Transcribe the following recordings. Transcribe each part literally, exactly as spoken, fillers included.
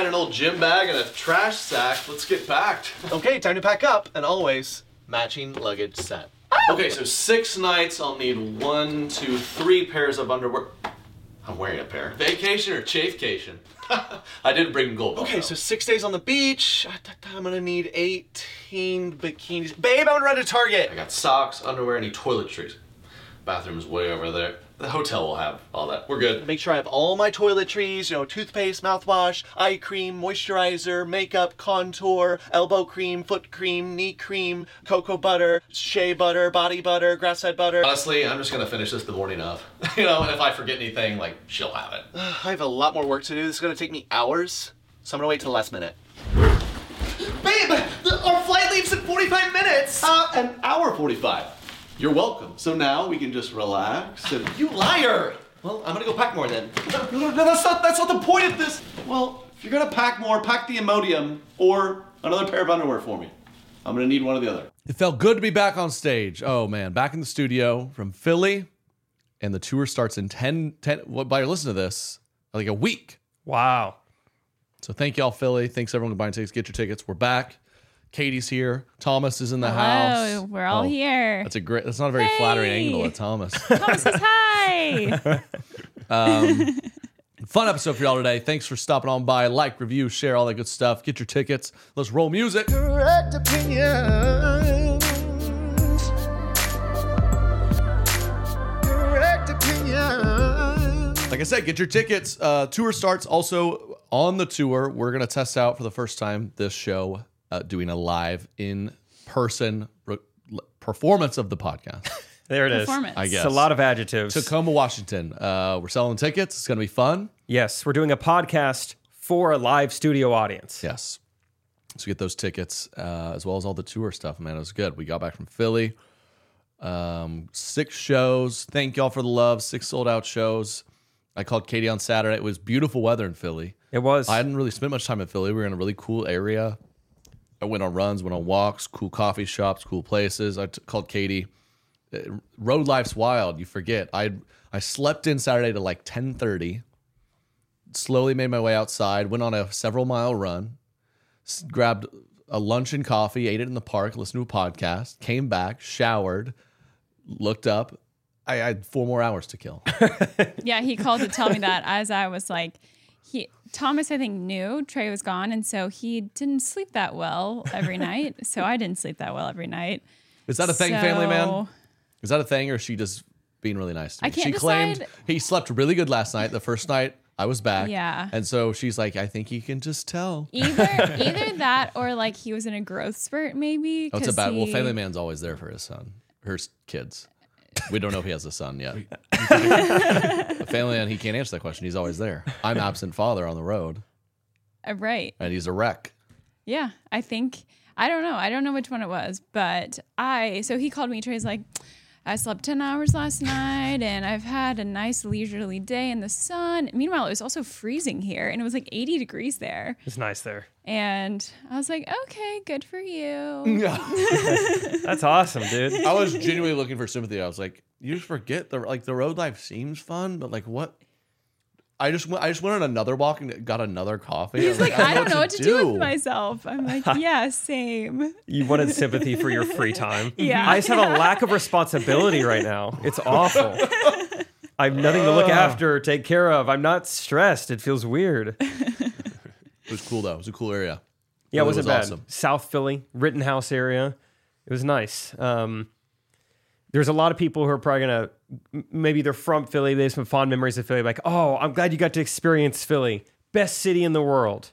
find an old gym bag and a trash sack. Let's get packed. Okay, time to pack up, and always matching luggage set. Okay, so six nights, I'll need one, two, three pairs of underwear. I'm wearing a pair. Vacation or chafecation? I did bring gold. Okay, so six days on the beach. I'm gonna need eighteen bikinis. Babe, I'm gonna run to Target. I got socks, underwear, any toiletries. Bathroom's way over there. The hotel will have all that. We're good. Make sure I have all my toiletries, you know, toothpaste, mouthwash, eye cream, moisturizer, makeup, contour, elbow cream, foot cream, knee cream, cocoa butter, shea butter, body butter, grass-fed butter. Honestly, I'm just gonna finish this the morning of. You know, and if I forget anything, like, she'll have it. I have a lot more work to do. This is gonna take me hours, so I'm gonna wait till the last minute. Babe, the, our flight leaves in forty-five minutes. Uh, an hour forty-five. You're welcome. So now we can just relax and... You liar! Well, I'm gonna go pack more then. No, no, no, that's not, that's not the point of this. Well, if you're gonna pack more, pack the Imodium or another pair of underwear for me. I'm gonna need one or the other. It felt good to be back on stage. Oh man, back in the studio from Philly, and the tour starts in ten, ten well, by your listen to this, like a week. Wow. So thank y'all, Philly. Thanks everyone for buying tickets. Get your tickets. We're back. Katie's here. Thomas is in the Hello, house. we're all Oh, here. That's a great. That's not a very Hey. flattering angle at Thomas. Thomas says hi. um, fun episode for y'all today. Thanks for stopping on by. Like, review, share, all that good stuff. Get your tickets. Let's roll music. Correct opinions. Correct opinions. Like I said, get your tickets. Uh, tour starts also on the tour. We're gonna test out for the first time this show, uh, doing a live in-person re- performance of the podcast. There it is. Performance. I guess It's a lot of adjectives. Tacoma, Washington. Uh, we're selling tickets. It's gonna be fun. Yes, we're doing a podcast for a live studio audience. Yes. So get those tickets uh, as well as all the tour stuff. Man, it was good. We got back from Philly. Um, six shows. Thank y'all for the love. Six sold out shows. I called Katie on Saturday. It was beautiful weather in Philly. It was. I hadn't really spent much time in Philly. We were in a really cool area. I went on runs, went on walks, cool coffee shops, cool places. I t- called Katie. Uh, Road life's wild. You forget. I I slept in Saturday to like ten thirty. Slowly made my way outside. Went on a several mile run. S- grabbed a lunch and coffee. Ate it in the park. Listened to a podcast. Came back. Showered. Looked up. I, I had four more hours to kill. Yeah, he called to tell me that as I was like, he Thomas, I think, knew Trey was gone, and so he didn't sleep that well every night. So I didn't sleep that well every night. Is that a thing, So- family man? Is that a thing, or is she just being really nice to me? I can't she claimed decide. he slept really good last night. The first night I was back. Yeah. And so she's like, I think you can just tell. Either either that or like he was in a growth spurt, maybe. Oh, it's 'cause about, well, he- family man's always there for his son, her s- kids. We don't know if he has a son yet. The family man, he can't answer that question. He's always there. I'm absent father on the road, Uh, right. and he's a wreck. Yeah, I think I don't know. I don't know which one it was, but I so he called me. Trey's like, I slept ten hours last night, and I've had a nice leisurely day in the sun. Meanwhile, it was also freezing here, and it was like eighty degrees there. It's nice there. And I was like, okay, good for you. Yeah. That's awesome, dude. I was genuinely looking for sympathy. I was like, you just forget the like the road life seems fun, but like what? I just went. I just went on another walk and got another coffee. He's I was like, I don't know what to do. do with myself. I'm like, yeah, same. You wanted sympathy for your free time. Yeah. I just have a lack of responsibility right now. It's awful. I have nothing to look after or take care of. I'm not stressed. It feels weird. It was cool though. It was a cool area. Yeah, it Really wasn't was bad. awesome. South Philly, Rittenhouse area. It was nice. Um, there's a lot of people who are probably going to, maybe they're from Philly. They have some fond memories of Philly. Like, oh, I'm glad you got to experience Philly. Best city in the world.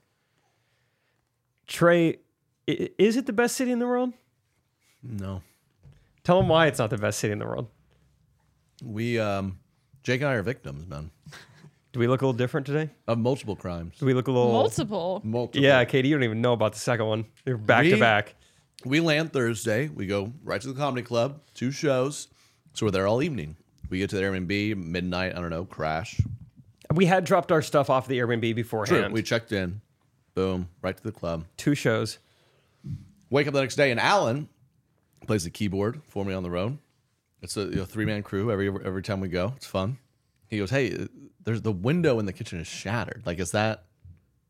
Trey, i- is it the best city in the world? No, Tell them why it's not the best city in the world. we um, Jake and I are victims, man, Do we look a little different today? of multiple crimes. Do we look a little... Multiple. Multiple. Yeah, Katie, you don't even know about the second one. They're back to We- back. We land Thursday. We go right to the comedy club. Two shows. So we're there all evening. We get to the Airbnb midnight. I don't know. Crash. We had dropped our stuff off the Airbnb True. beforehand. We checked in. Boom. Right to the club. Two shows. Wake up the next day, and Alan plays the keyboard for me on the road. It's a you know, three man crew every every time we go. It's fun. He goes, "Hey, there's the window in the kitchen is shattered. Like, is that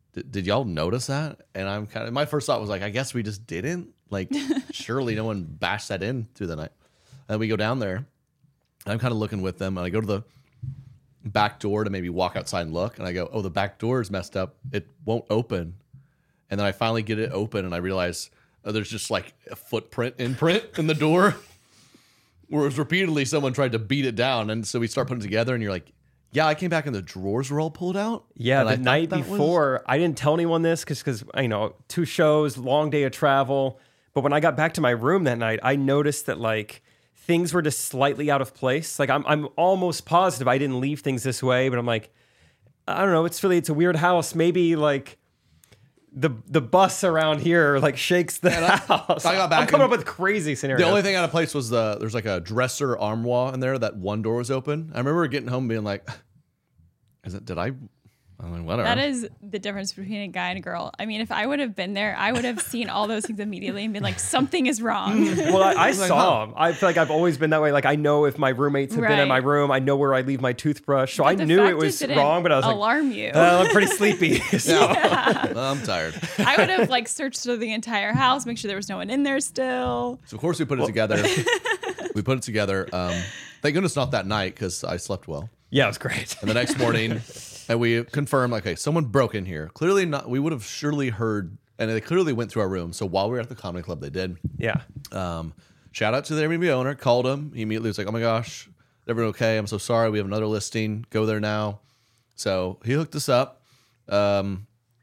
did, did y'all notice that? And I'm kind of, my first thought was like, I guess we just didn't. Like, surely no one bashed that in through the night. And we go down there, and I'm kind of looking with them, and I go to the back door to maybe walk outside and look, and I go, oh, the back door is messed up. It won't open. And then I finally get it open, and I realize oh, there's just like a footprint imprint in the door, whereas repeatedly someone tried to beat it down. And so we start putting it together, and you're like, yeah, I came back and the drawers were all pulled out. Yeah, and the I thought night that was- before, I didn't tell anyone this because, because you know, two shows, long day of travel. But when I got back to my room that night, I noticed that like things were just slightly out of place. Like I'm, I'm almost positive I didn't leave things this way, but I'm like, I don't know. It's really, it's a weird house. Maybe like the the bus around here like shakes the I- house. I got back I'm coming and- up with crazy scenarios. The only thing out of place was the there's like a dresser armoire in there that one door was open. I remember getting home being like, "Is it? Did I?" I'm like, whatever. That is the difference between a guy and a girl. I mean, if I would have been there, I would have seen all those things immediately and been like, something is wrong. Well, I, I like, saw them. I feel like I've always been that way. Like I know if my roommates have been in Right. my room, I know where I leave my toothbrush. So But I the knew fact it was didn't wrong, but I was like, alarm you. "Uh, I'm pretty sleepy. So- I'm tired. I would have like searched through the entire house, make sure there was no one in there still. So of course we put it together. we put it together. Um, thank goodness not that night because I slept well. Yeah, it was great. And the next morning, and we confirmed, like, okay, someone broke in here. Clearly not. We would have surely heard, and they clearly went through our room. So while we were at the comedy club, they did. Yeah. Um, shout out to the Airbnb owner. Called him. He immediately was like, "Oh my gosh, everyone okay? I'm so sorry. We have another listing. Go there now." So he hooked us up. Um,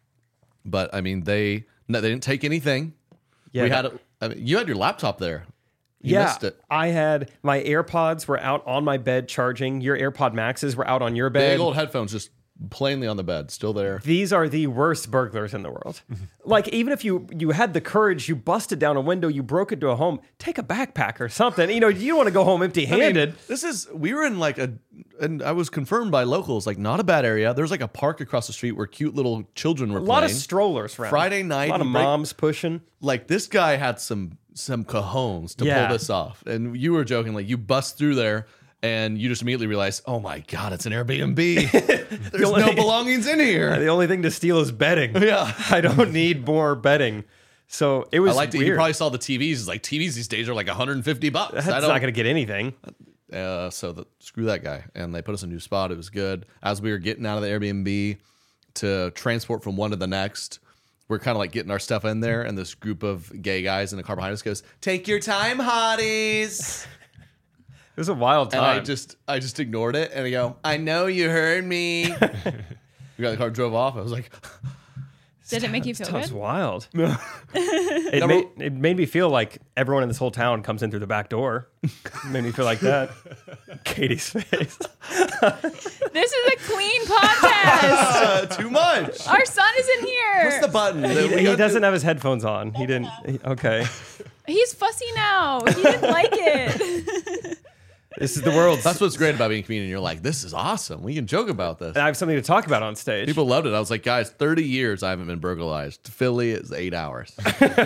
but I mean, they no, they didn't take anything. Yeah, we that- had. A, I mean, you had your laptop there. You yeah, missed it. I had my AirPods were out on my bed charging. Your AirPod Maxes were out on your bed. Big old headphones just plainly on the bed, still there. These are the worst burglars in the world. Like even if you you had the courage, you busted down a window, you broke into a home, take a backpack or something. You know, you don't want to go home I mean, empty-handed. this is we were in like a, and I was confirmed by locals, like not a bad area. There's like a park across the street where cute little children were a lot of playing. strollers around. Friday night, a lot of you break- moms pushing. Like this guy had some some cajones to Yeah. pull this off, and you were joking like you bust through there. And you just immediately realize, oh my God, it's an Airbnb. There's only- no belongings in here. The only thing to steal is bedding. Yeah. I don't need more bedding. So it was I liked it. weird. You probably saw the T Vs. It's like T Vs these days are like one hundred fifty bucks. That's I not don't. going to get anything. Uh, so the, screw that guy. And they put us in a new spot. It was good. As we were getting out of the Airbnb to transport from one to the next, we're kind of like getting our stuff in there. And this group of gay guys in the car behind us goes, "Take your time, hotties." It was a wild And time. I just I just ignored it. And I go, "I know you heard me." We got in the car, drove off. I was like, Did it make you This feel town's good? wild. it, Number- made, it made me feel like everyone in this whole town comes in through the back door. It made me feel like that. Katie's face. This is a clean podcast. uh, too much. Our son is in here. What's the button? He, We he got doesn't have his headphones on. He didn't. he- okay. He's fussy now. He didn't like it. This is the world. That's what's great about being a comedian. You're like, this is awesome. We can joke about this. I have something to talk about on stage. People loved it. I was like, guys, thirty years I haven't been burglarized. Philly is eight hours.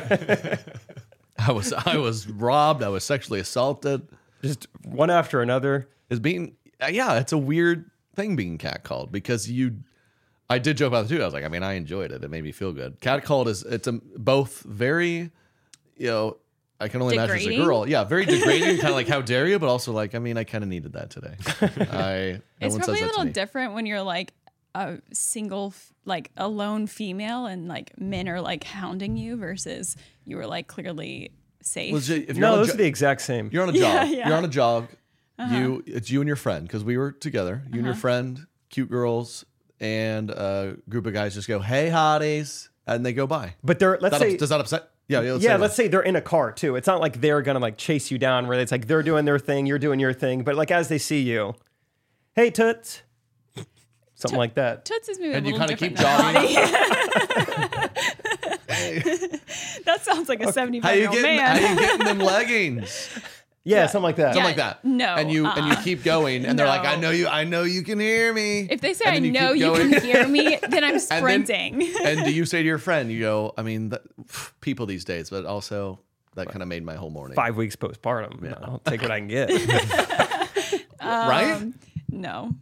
I was I was robbed. I was sexually assaulted. Just one after another. It's being uh, yeah, it's a weird thing being catcalled because you. I did joke about it too. I was like, I mean, I enjoyed it. It made me feel good. Catcalled is it's a, both very, you know. I can only imagine as a Degrading? girl. Yeah, very degrading, kind of like how dare you, but also like I mean, I kind of needed that today. I no It's one probably says a that to little me. different when you're like a single, f- like a lone female, and like men are like hounding you versus you were like clearly safe. Legit, if you're No, on a those jo- are the exact same. You're on a Yeah, jog. yeah. You're on a jog. You, it's you and your friend because we were together. You and your friend, cute girls, and a group of guys just go, "Hey, hotties," and they go by. But they're let's That say ups- does that upset? Yeah, yeah. Let's yeah, say let's say they're in a car too. It's not like they're gonna like chase you down where it's like they're doing their thing, you're doing your thing. But like as they see you, hey toots, something like that. Toots is maybe And a you little kind of keep different jogging. than Hottie. That sounds like a How seventy-five you year old getting? man. How you getting them leggings? Yeah, something like that. Something Yeah, like that. no, And you and you uh-uh. keep going, and they're like, No. "I know you. I know you can hear me." If they say And I then you know keep you going. can hear me, then I'm then- sprinting. And do you say to your friend, you go, I mean, that, people these days, but also that kind of made my whole morning. Five weeks postpartum. I'll take what I can get. Right? Um, no.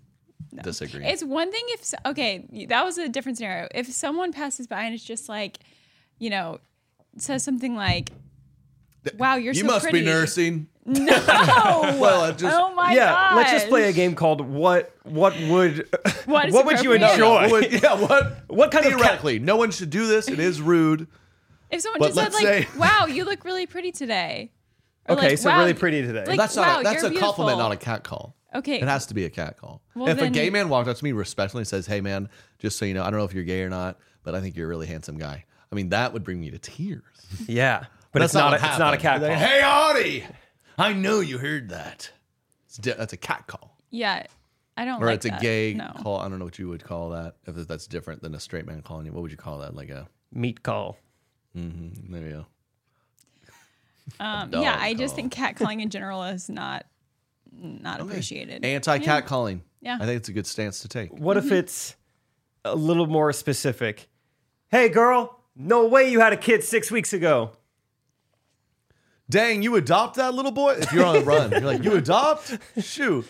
disagree. It's one thing if, so- okay, that was a different scenario. If someone passes by and it's just like, you know, says something like, wow, you're you so must pretty. be nursing. No. Well, it just oh my yeah, god. let's just play a game called what what would What is what would you appropriate? enjoy? What would- yeah, what? What kind of cat- theoretically, no one should do this. It is rude. If someone But just said let's like, say- wow, you look really pretty today. Or Okay, like, so wow, really pretty today. like, That's wow, not. A, that's you're a compliment, beautiful. not a cat call. Okay. It has to be a cat call. Well, if a then- gay man walked up to me respectfully and says, "Hey, man, just so you know, I don't know if you're gay or not, but I think you're a really handsome guy." I mean, that would bring me to tears. yeah, but That's it's not, what a, it's not a cat happened. call. Hey, Audie, I know you heard that. It's di- that's a cat call, Yeah. I don't or like it's a that. gay no. call. I don't know what you would call that. If that's different than a straight man calling you, what would you call that? Like a Meat call. mm-hmm, there you go. Um, Dog yeah, I just call. think catcalling in general is not not appreciated. Anti-cat calling. Yeah. I think it's a good stance to take. What if it's a little more specific? Hey, girl, no way you had a kid six weeks ago. Dang, you adopt that little boy? If you're on the run, you're like, you adopt? Shoot.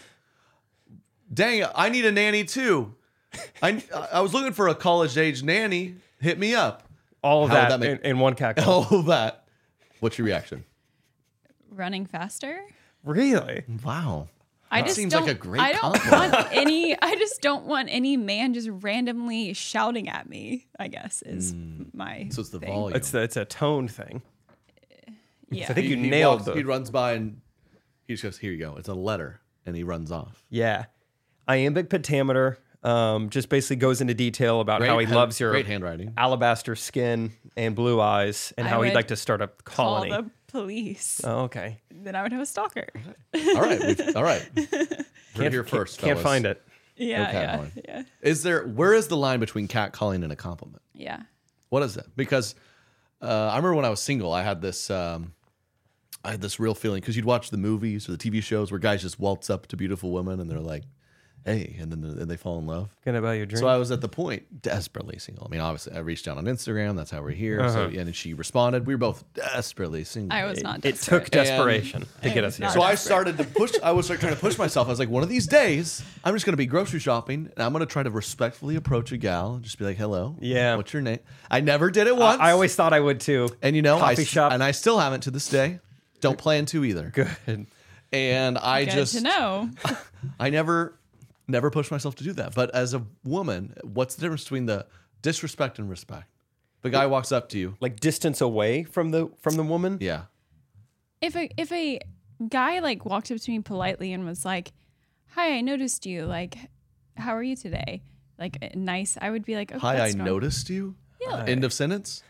Dang, I need a nanny too. I I was looking for a college age nanny. Hit me up. All of How would that, that make- in, in one cat call. All of that. What's your reaction? Running faster. Really? Wow. I That just seems don't, like a great I don't compliment. want any. I just don't want any man just randomly shouting at me. I guess is my. Mm. So it's the thing. volume. It's the, it's a tone thing. Yeah. I think you He- he nailed walks- the- He runs by and he just goes, here you go. It's a letter. And he runs off. Yeah. Iambic pentameter um, just basically goes into detail about how he hand- loves your Great handwriting. alabaster skin and blue eyes and I how he'd would like to start a Call colony. the police. Oh, okay. Then I would have a stalker. All right. we've- All right. We're here first, Can't fellas. find it. Yeah, Okay, yeah, fine. yeah, Is there, where is the line between cat calling and a compliment? yeah. What is that? Because uh, I remember when I was single, I had this, um, I had this real feeling because you'd watch the movies or the T V shows where guys just waltz up to beautiful women and they're like, "Hey," and then and they fall in love. Can I buy you a drink? So I was at the point desperately single. I mean, obviously, I reached out on Instagram. That's how we're here. So Uh-huh. and she responded. We were both desperately single. I was not. it desperate. took desperation to get I us was here. not So I desperate. started to push. I was like trying to push myself. I was like, one of these days, I'm just going to be grocery shopping, and I'm going to try to respectfully approach a gal and just be like, "Hello, Yeah. what's your name?" I never did it once. I always thought I would too. and you know, I Coffee s- shop. and I still haven't to this day. Don't plan to either. Good. And I Good just, to know. I never, never pushed myself to do that. But as a woman, what's the difference between the disrespect and respect? The guy walks up to you. Like distance away from the from the woman. Yeah. if a if a guy like walked up to me politely and was like, "Hi, I noticed you. Like, how are you today?" Like uh, nice, I would be like, "Okay, Hi, I that's normal." noticed you. Yeah. End of sentence.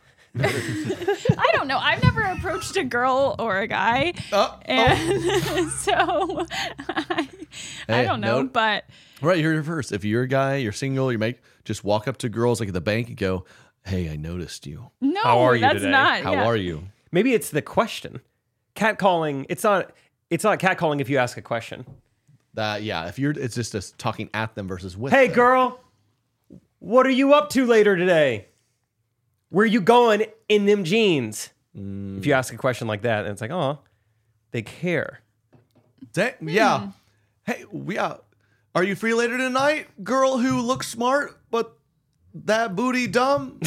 I don't know. I've never approached a girl or a guy, Oh, and so I, I Hey, don't know. no- But Right, you're first. If you're a guy, you're single, you make just walk up to girls like at the bank and go, "Hey, I noticed you. no, How are you that's today? not. How yeah. are you?" Maybe it's the question. Catcalling. It's not. It's not catcalling if you ask a question. That yeah. If you're, it's just us talking at them versus with. Hey, them. girl, what are you up to later today? Where you going in them jeans? If you ask a question like that, and it's like, oh, they care. Da- yeah. Hey, we uh, are you free later tonight, girl who looks smart but that booty dumb?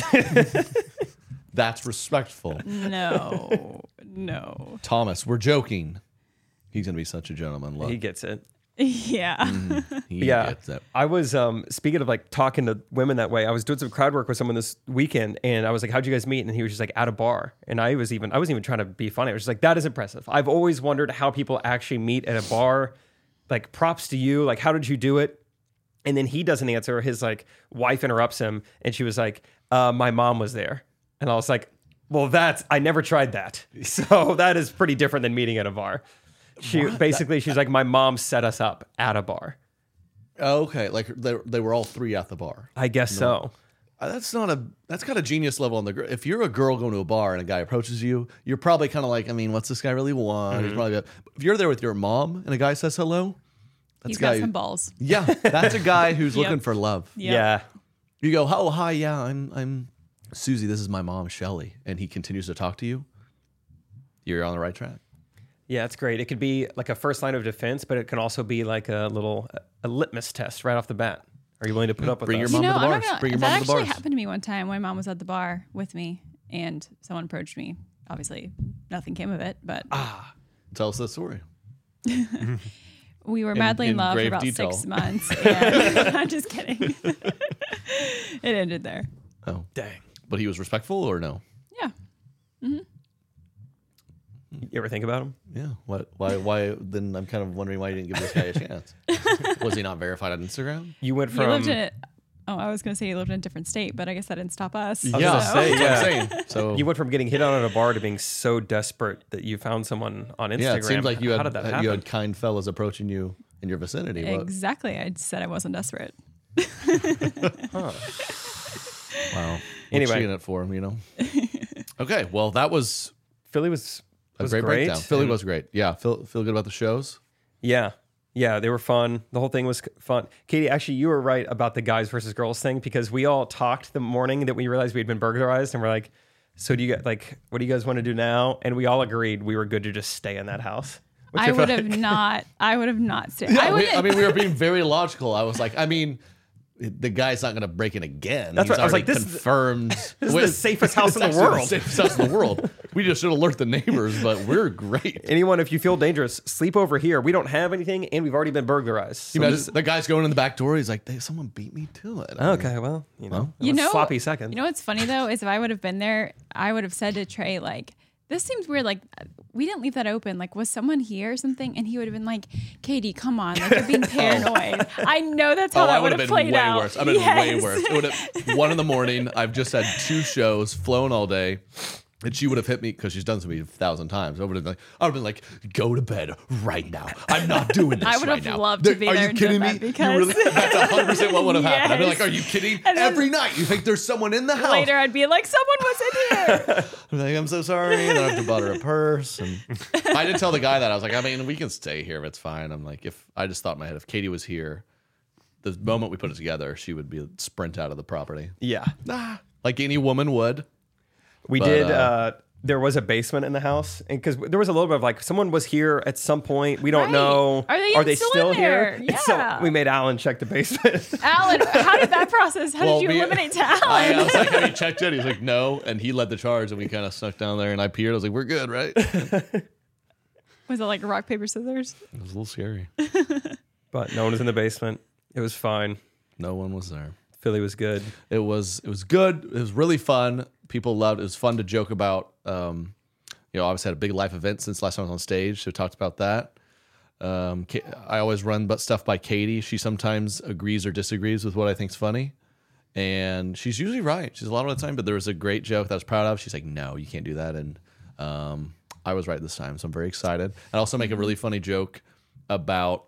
That's respectful. No, no. Thomas, we're joking. He's gonna be such a gentleman. Look, He gets it. Yeah. he Yeah. gets it. I was um speaking of like talking to women that way, I was doing some crowd work with someone this weekend and I was like, how'd you guys meet? And he was just like at a bar. And I was even I wasn't even trying to be funny. I was just like, that is impressive. I've always wondered how people actually meet at a bar. Like props to you. Like, how did you do it? And then he doesn't answer. His like wife interrupts him and she was like, uh, my mom was there. And I was like, well, that's I never tried that. So that is pretty different than meeting at a bar. She basically she's like, my mom set us up at a bar. Okay, like they, they were all three at the bar. I guess so. Uh, That's not a. That's got a genius level on the. gr- If you're a girl going to a bar and a guy approaches you, you're probably kind of like, I mean, what's this guy really want? Mm-hmm. He's probably. If you're there with your mom and a guy says hello, that's He's a guy. got some who- balls. yeah, that's a guy who's Yep. looking for love. Yep. Yeah. You go, oh hi, yeah, I'm I'm Susie. This is my mom, Shelly, and he continues to talk to you. You're on the right track. Yeah, it's great. It could be like a first line of defense, but it can also be like a little a litmus test right off the bat. Are you willing to put up with Bring your us? mom You know, to the I'm bars. not gonna, Bring your that mom to the actually bars. happened to me one time. My mom was at the bar with me, and someone approached me. Obviously, nothing came of it, but Ah, tell us the story. we were In- madly in, in love for grave about detail. six months. And I'm just kidding. It ended there. Oh, Dang. but he was respectful or no? Yeah. You ever think about him? Yeah. What? Why? Why? Then I'm kind of wondering why you didn't give this guy a chance. Was he not verified on Instagram? You went He from lived in it. Oh, I was going to say he lived in a different state, but I guess that didn't stop us. was gonna So- say, that's what yeah. I'm saying. So you went from getting hit on at a bar to being so desperate that you found someone on Instagram. yeah, it seems like you How had did that happen? you had kind fellas approaching you in your vicinity. What? Exactly. I said I wasn't desperate. Wow. Anyway. What's she in it for? You know. Okay. Well, that was Philly was a was great, great. breakdown. Philly and- was great. Yeah. Feel feel good about the shows. Yeah. Yeah, they were fun. The whole thing was fun. Katie, actually, you were right about the guys versus girls thing because we all talked the morning that we realized we'd been burglarized, and we're like, "So do you guys like? What do you guys want to do now?" And we all agreed we were good to just stay in that house. Which I felt would have like- not. I would have not stayed. Yeah, I would. we, I mean, we were being very logical. I was like, I mean, the guy's not going to break in again. That's He's right. I was already like, this is- confirmed. This is the safest house in the It's actually world. The safest house in the world. We just should alert the neighbors, but we're great. Anyone, if you feel dangerous, sleep over here. We don't have anything, and we've already been burglarized. So You imagine this- the guy's going in the back door. He's like, hey, someone beat me to it. okay, well, you know, it you was know, sloppy second. You know what's funny though is if I would have been there, I would have said to Trey like, "This seems weird. Like, we didn't leave that open. Like, was someone here or something?" And he would have been like, "Katie, come on, like you're being paranoid." I know that's how Oh, I that would would have have been played way out. worse. I've been way Yes. worse. It would have one in the morning. I've just had two shows, flown all day, and she would have hit me because she's done this to me a thousand times. I would have been like, I would have been like, go to bed right now. I'm not doing this I would right have now. loved to be Are there you and kidding done me? that You because- really, that's one hundred percent what would have happened. I'd be like, Yes. are you kidding? And then- Every night you think there's someone in the house. Later, I'd be like, "Someone was in here." I'm like, I'm so sorry. And then I have to butter a purse. And I did tell the guy that. I was like, I mean, we can stay here. It's fine. I'm like, if I just thought in my head, if Katie was here, the moment we put it together, she would be sprint out of the property. yeah, Ah, like any woman would. we But, did. uh, Uh, there was a basement in the house, and because there was a little bit of like someone was here at some point. We don't Right. know. Are they Are even they still still in here? there? And so Yeah. we made Alan check the basement. Alan, how did that process? How Well, did you we- eliminate to I, Alan? I was like, have you checked it? He's like, no. And he led the charge, and we kind of snuck down there, and I peered. I was like, we're good, right? It Was it like rock paper scissors? was a little scary. But no one was in the basement. It was fine. No one was there. Philly was good. It was it was good. It was really fun. People loved it. It was fun to joke about. Um, you know, I obviously had a big life event since last time I was on stage, so we talked about that. Um, Ka- I always run but stuff by Katie. She sometimes agrees or disagrees with what I think's funny, and she's usually right. She's a lot of the time, but there was a great joke that I was proud of. She's like, "No, you can't do that," and um, I was right this time, so I'm very excited. I also make a really funny joke about.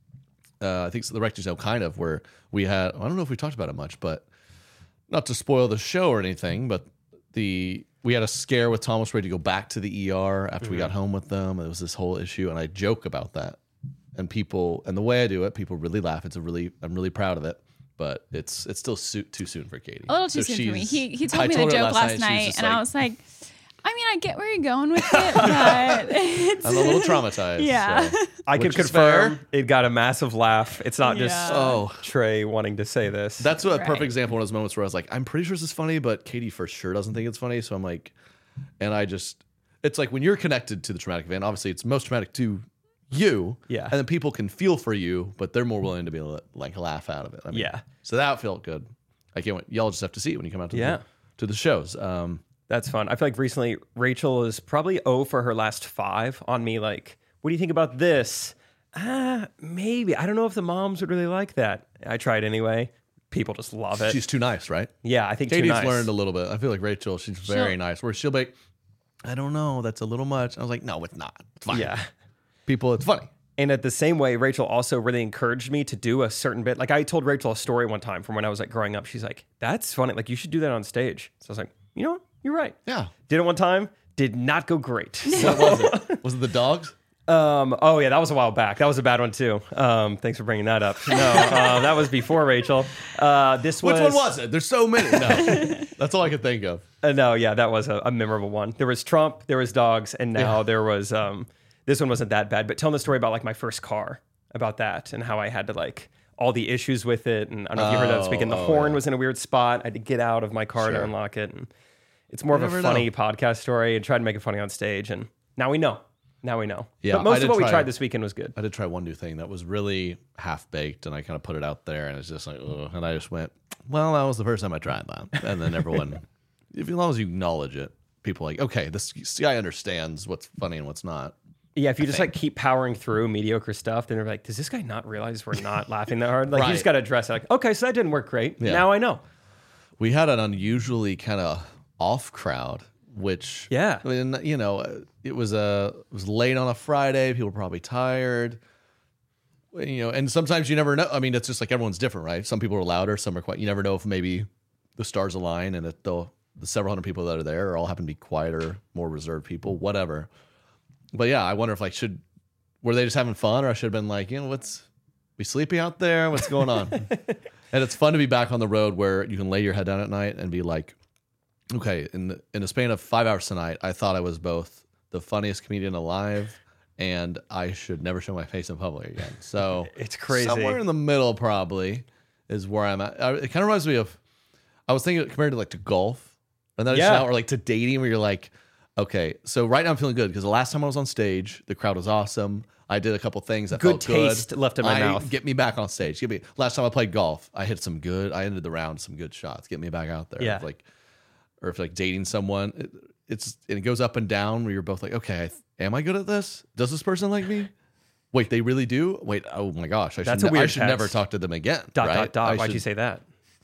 Uh, I think it's the Rector's Tale, kind of, where we had, I don't know if we talked about it much, but not to spoil the show or anything, but the we had a scare with Thomas ready to go back to the E R after we got home with them. It was this whole issue, and I joke about that. And people, and the way I do it, people really laugh. It's a really, I'm really proud of it, but it's it's still su- too soon for Katie. A little too So soon for me. she's- He he I told me the her joke last she was night, just and I like, was like, I mean, I get where you're going with it, but it's I'm a little traumatized. Yeah. so. I Which can is confirm fair. it got a massive laugh. It's not just Yeah. Oh. Trey wanting to say this. That's what a perfect Right. example of one of those moments where I was like, I'm pretty sure this is funny, but Katie for sure doesn't think it's funny. So I'm like, and I just, it's like when you're connected to the traumatic event, obviously it's most traumatic to you. Yeah. And then people can feel for you, but they're more willing to be able to like laugh out of it. I mean, Yeah. So that felt good. I can't wait. Y'all just have to see it when you come out to, Yeah. the, to the shows. Um, That's fun. I feel like recently Rachel is probably oh for her last five on me. Like, what do you think about this? Ah, maybe. I don't know if the moms would really like that. I tried anyway. People just love it. she's too nice, right? yeah, I think too Katie's nice. learned a little bit. I feel like Rachel, she's very She'll- nice. Where she'll be like, I don't know, that's a little much. I was like, no, it's not. It's fine. Yeah. People, it's funny. And at the same way, Rachel also really encouraged me to do a certain bit. Like I told Rachel a story one time from when I was like growing up. She's like, "That's funny. Like you should do that on stage." So I was like, "You know what? You're right." Yeah. Did it one time. Did not go great. What was it? Was it the dogs? Um, oh yeah, that was a while back. That was a bad one too. Um, thanks for bringing that up. No, uh, that was before Rachel. Uh, this Which was, one was it? There's so many. No, that's all I could think of. Uh, no, yeah, that was a, a memorable one. There was Trump, there was dogs, and now Yeah. there was um, This one wasn't that bad, but telling the story about like my first car, about that and how I had to like all the issues with it. And I don't know if you heard that this weekend. The Oh, horn yeah. was in a weird spot. I had to get out of my car Sure. to unlock it. And it's more You of a never funny know. podcast story and tried to make it funny on stage. And now we know. Now we know. Yeah, but most I of did what we try- tried this weekend was good. I did try one new thing that was really half baked, and I kind of put it out there, and it's just like, ugh. And I just went, well, that was the first time I tried that. And then everyone, if as long as you acknowledge it, people are like, okay, this guy understands what's funny and what's not. Yeah, if you just like keep powering through mediocre stuff, then they're like, does this guy not realize we're not laughing that hard? Like you Right. just got to address it. Like, okay, so that didn't work great. Yeah. Now I know. We had an unusually kind of off crowd, which Yeah. I mean, you know, it was a it was late on a Friday. People were probably tired, you know, and sometimes you never know. I mean, it's just like everyone's different, right? Some people are louder, some are quiet. You never know if maybe the stars align and that the the several hundred people that are there all happen to be quieter, more reserved people, whatever. But yeah, I wonder if like should were they just having fun, or I should have been like, you know, what's we sleepy out there? What's going on? And it's fun to be back on the road where you can lay your head down at night and be like, okay, in the, in a span of five hours tonight, I thought I was both the funniest comedian alive and I should never show my face in public again. So It's crazy. Somewhere in the middle probably is where I'm at. I- It kind of reminds me of, I was thinking compared to like to golf, and then Yeah. yeah. or like to dating where you're like, okay, so right now I'm feeling good because the last time I was on stage, the crowd was awesome. I did a couple things that Good felt good. taste left in my I- mouth. Get me back on stage. Get me. Last time I played golf, I hit some good. I ended the round some good shots. Get me back out there. Yeah. If like, or if like dating someone, it, it's and it goes up and down where you're both like, okay, am I good at this? Does this person like me? Wait, they really do. Wait, oh my gosh, I That's should. a weird I should never test. talk to them again. Dot, right? dot, dot. I Why'd should- you say that?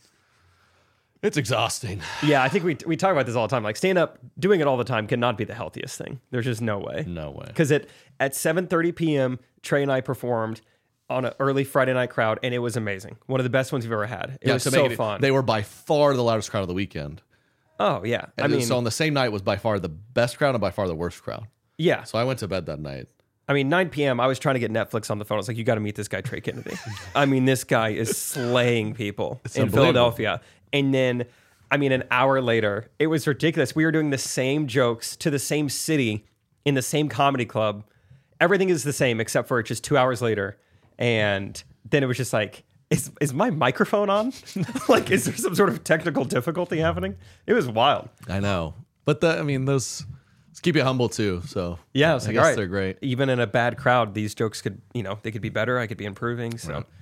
It's exhausting. Yeah, I think we we talk about this all the time. Like stand up, doing it all the time cannot be the healthiest thing. There's just no way. No way. Because at at seven thirty p.m., Trey and I performed on an early Friday night crowd, and it was amazing. One of the best ones we've ever had. It was so make it- fun. They were by far the loudest crowd of the weekend. oh yeah, I And mean, so on the same night was by far the best crowd and by far the worst crowd. yeah. So I went to bed that night. I mean, nine p.m. I was trying to get Netflix on the phone. I was like, you got to meet this guy, Trey Kennedy. I mean, this guy is slaying people in unbelievable. Philadelphia. And then, I mean, an hour later, it was ridiculous. We were doing the same jokes to the same city in the same comedy club. Everything is the same except for just two hours later. And then it was just like, is is my microphone on? Like, is there some sort of technical difficulty happening? It was wild. I know. But the, I mean, those keep you humble too. So Yeah, I was I like, guess all right, they're great. Even in a bad crowd, these jokes could, you know, they could be better. I could be improving. So. Right.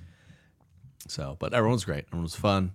So, but everyone's great. Everyone's fun.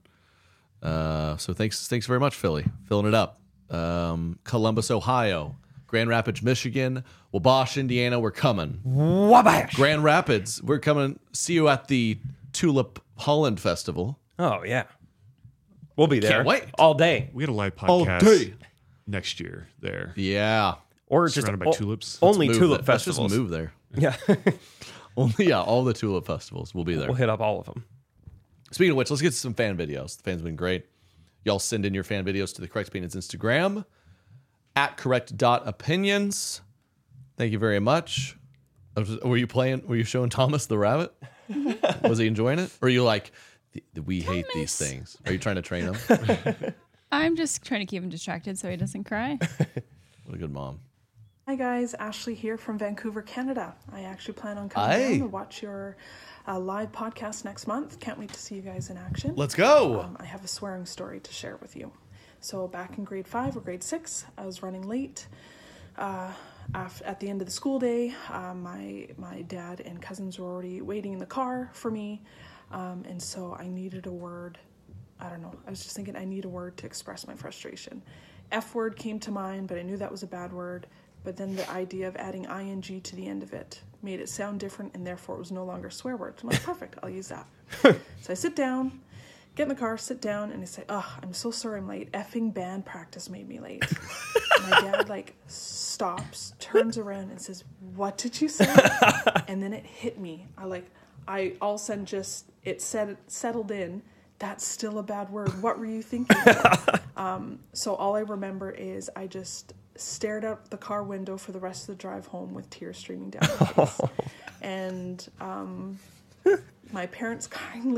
Uh, so thanks, thanks very much, Philly, filling it up. Um, Columbus, Ohio, Grand Rapids, Michigan, Wabash, Indiana. We're coming. Wabash. Grand Rapids, we're coming. See you at the Tulip Holland Festival. Oh yeah, we'll be there. Can't wait. all day, We had a live All podcast day. next year there. Yeah, or just Surrounded by o- tulips. Only Move tulip there. Let's festivals. just move there. Yeah, Only yeah, all the tulip festivals. We'll be there. we'll hit up all of them. Speaking of which, let's get to some fan videos. The fans have been great. Y'all send in your fan videos to the Correct Opinions Instagram at correct dot opinions. Thank you very much. I was- Were you playing? Were you showing Thomas the rabbit? Was he enjoying it? Or are you like, we hate these things? Are you trying to train him? I'm just trying to keep him distracted so he doesn't cry. What a good mom. Hi guys, Ashley here from Vancouver, Canada. I actually plan on coming Aye. down to watch your uh, live podcast next month. Can't wait to see you guys in action. Let's go. Um, I have a swearing story to share with you. So back in grade five or grade six, I was running late. Uh, af- at the end of the school day, uh, my my dad and cousins were already waiting in the car for me, um, and so I needed a word. I don't know. I was just thinking I need a word to express my frustration. F word came to mind, but I knew that was a bad word. But then the idea of adding ing to the end of it made it sound different, and therefore it was no longer a swear word. I'm like, perfect, I'll use that. So I sit down, get in the car, sit down, and I say, oh, I'm so sorry I'm late. Effing band practice made me late. And my dad, like, stops, turns around, and says, what did you say? And then it hit me. I, like, I all of a sudden just, it set, settled in. That's still a bad word. What were you thinking? um, so all I remember is I just stared out the car window for the rest of the drive home with tears streaming down my face. And um, my parents kindly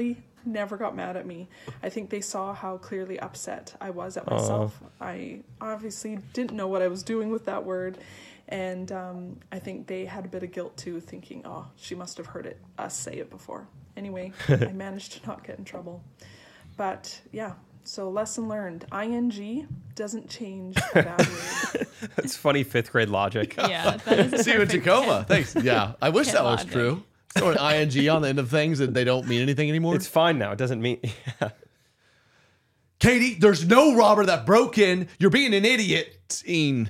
never got mad at me. I think they saw how clearly upset I was at myself. I obviously didn't know what I was doing with that word. And um, I think they had a bit of guilt too, thinking, oh, she must have heard it us say it before. Anyway, I managed to not get in trouble. But yeah, so lesson learned. ing doesn't change a bad word. It's funny fifth grade logic. Yeah, that is a See you in perfect Tacoma. kid. Thanks. Yeah, I wish Kid that was logic. true. Throwing ing on the end of things that they don't mean anything anymore. It's fine now. It doesn't mean. Yeah. Katie, there's no robber that broke in. You're being an idiot. Ing.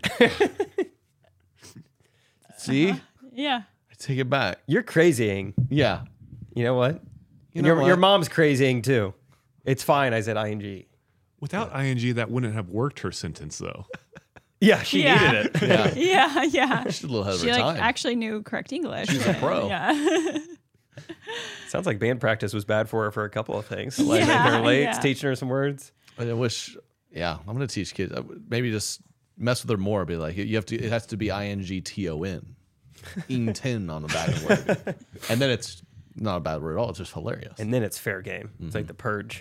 See? Yeah. I take it back. You're crazying. Yeah. You know what? You And know your, what? your mom's crazying too. It's fine. I said ing. Without ing, that wouldn't have worked her sentence, though. Yeah, she Yeah. needed it. Yeah. Yeah, yeah. She's a little ahead of She her like time. actually knew correct English. She's a pro. Yeah. Sounds like band practice was bad for her for a couple of things. Like Yeah, making her late, yeah. teaching her some words. I wish, yeah, I'm going to teach kids. I would- Maybe just mess with her more. Be like, you have to, it has to be I N G T O N. Ing ten on the back of the word. And then it's not a bad word at all. It's just hilarious. And then it's fair game. It's Mm-hmm. like the purge.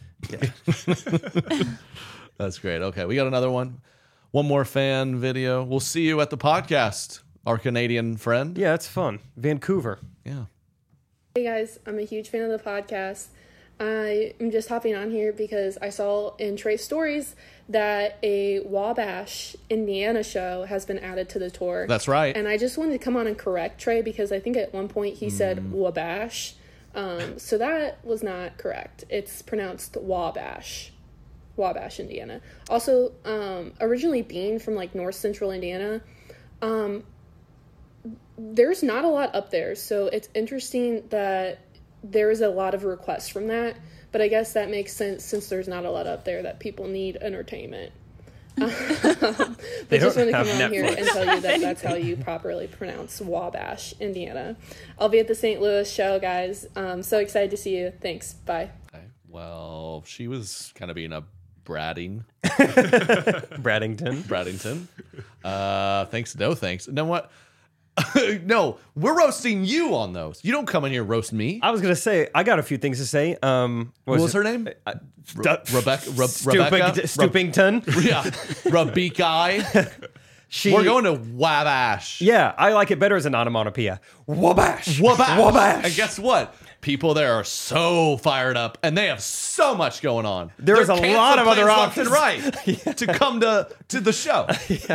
Yeah. That's great. Okay, we got another one. One more fan video. We'll see you at the podcast, our Canadian friend. Yeah, it's fun. Vancouver. Yeah. Hey guys, I'm a huge fan of the podcast. I am just hopping on here because I saw in Trey's stories that a Wabash, Indiana show has been added to the tour. That's right. And I just wanted to come on and correct Trey because I think at one point he said Wabash. Um, so that was not correct. It's pronounced Wabash. Wabash, Indiana. Also, um, originally being from like north central Indiana, um, there's not a lot up there. So it's interesting that there is a lot of requests from that. But I guess that makes sense since there's not a lot up there that people need entertainment. Um, but They just don't want to come have on here Netflix. and tell you that that's how you properly pronounce Wabash, Indiana. I'll be at the Saint Louis show, guys. Um, so excited to see you. Thanks. Bye. Okay. Well, she was kind of being a bratting, Braddington. Braddington. Uh, thanks. No thanks. You know what? No, we're roasting you on those. You don't come in here and roast me. I was gonna say I got a few things to say. Um, What was it? her name? Uh, Re- Rebecca. Re- Stooping, Rebecca. Stoopington. Yeah. Rebecca. She, We're going to Wabash. Yeah, I like it better as an onomatopoeia. Wabash. Wabash. Wabash. And guess what? People there are so fired up, and they have so much going on. There's They're a lot of canceling other plans left options. and right to come to to the show.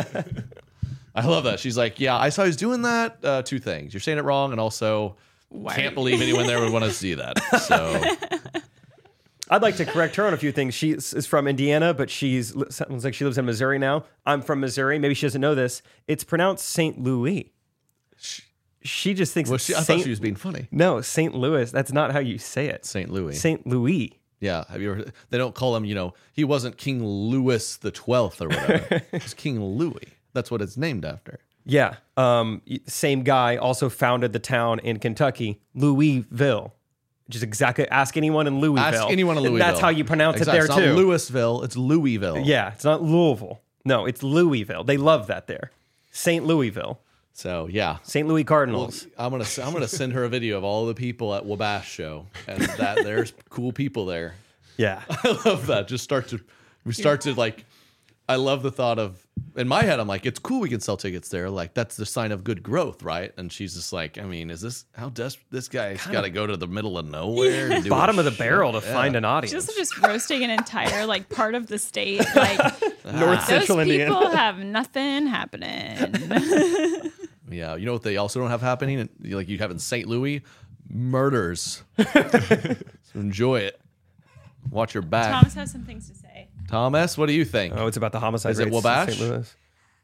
I love that. She's like, yeah, I saw he's doing that. Uh, two things. You're saying it wrong, and also can't believe anyone there would want to see that. So I'd like to correct her on a few things. She is from Indiana, but she's sounds like she lives in Missouri now. I'm from Missouri. Maybe she doesn't know this. It's pronounced Saint Louis. She just thinks well, it's she, I Saint, thought she was being funny. No, Saint Louis. That's not how you say it. Saint Louis. Saint Louis. Yeah. Have you ever? They don't call him. You know, he wasn't King Louis the Twelfth or whatever. It's King Louis. That's what it's named after. Yeah. Um, same guy also founded the town in Kentucky, Louisville. Just exactly ask anyone in Louisville. Ask anyone in And Louisville. That's how you pronounce Exactly. it It's there not too. Louisville. It's Louisville. Yeah, it's not Louisville. No, it's Louisville. They love that there. Saint Louisville. So yeah. Saint Louis Well, Cardinals. I'm gonna I'm gonna send her a video of all the people at Wabash show, and that there's cool people there. Yeah. I love that. Just start to we start to like. I love the thought of in my head. I'm like, it's cool we can sell tickets there. Like that's the sign of good growth, right? And she's just like, I mean, is this how desperate this guy's got to go to the middle of nowhere? To do Bottom a of the show? barrel to Yeah. find an audience. Just just roasting an entire like part of the state. Like North those Central people Indiana. have nothing happening. Yeah, you know what they also don't have happening? Like you have in Saint Louis, murders. So enjoy it. Watch your back. Thomas has some things to say. Thomas, what do you think? Oh, it's about the homicide Is it rates in Wabash? Saint Louis.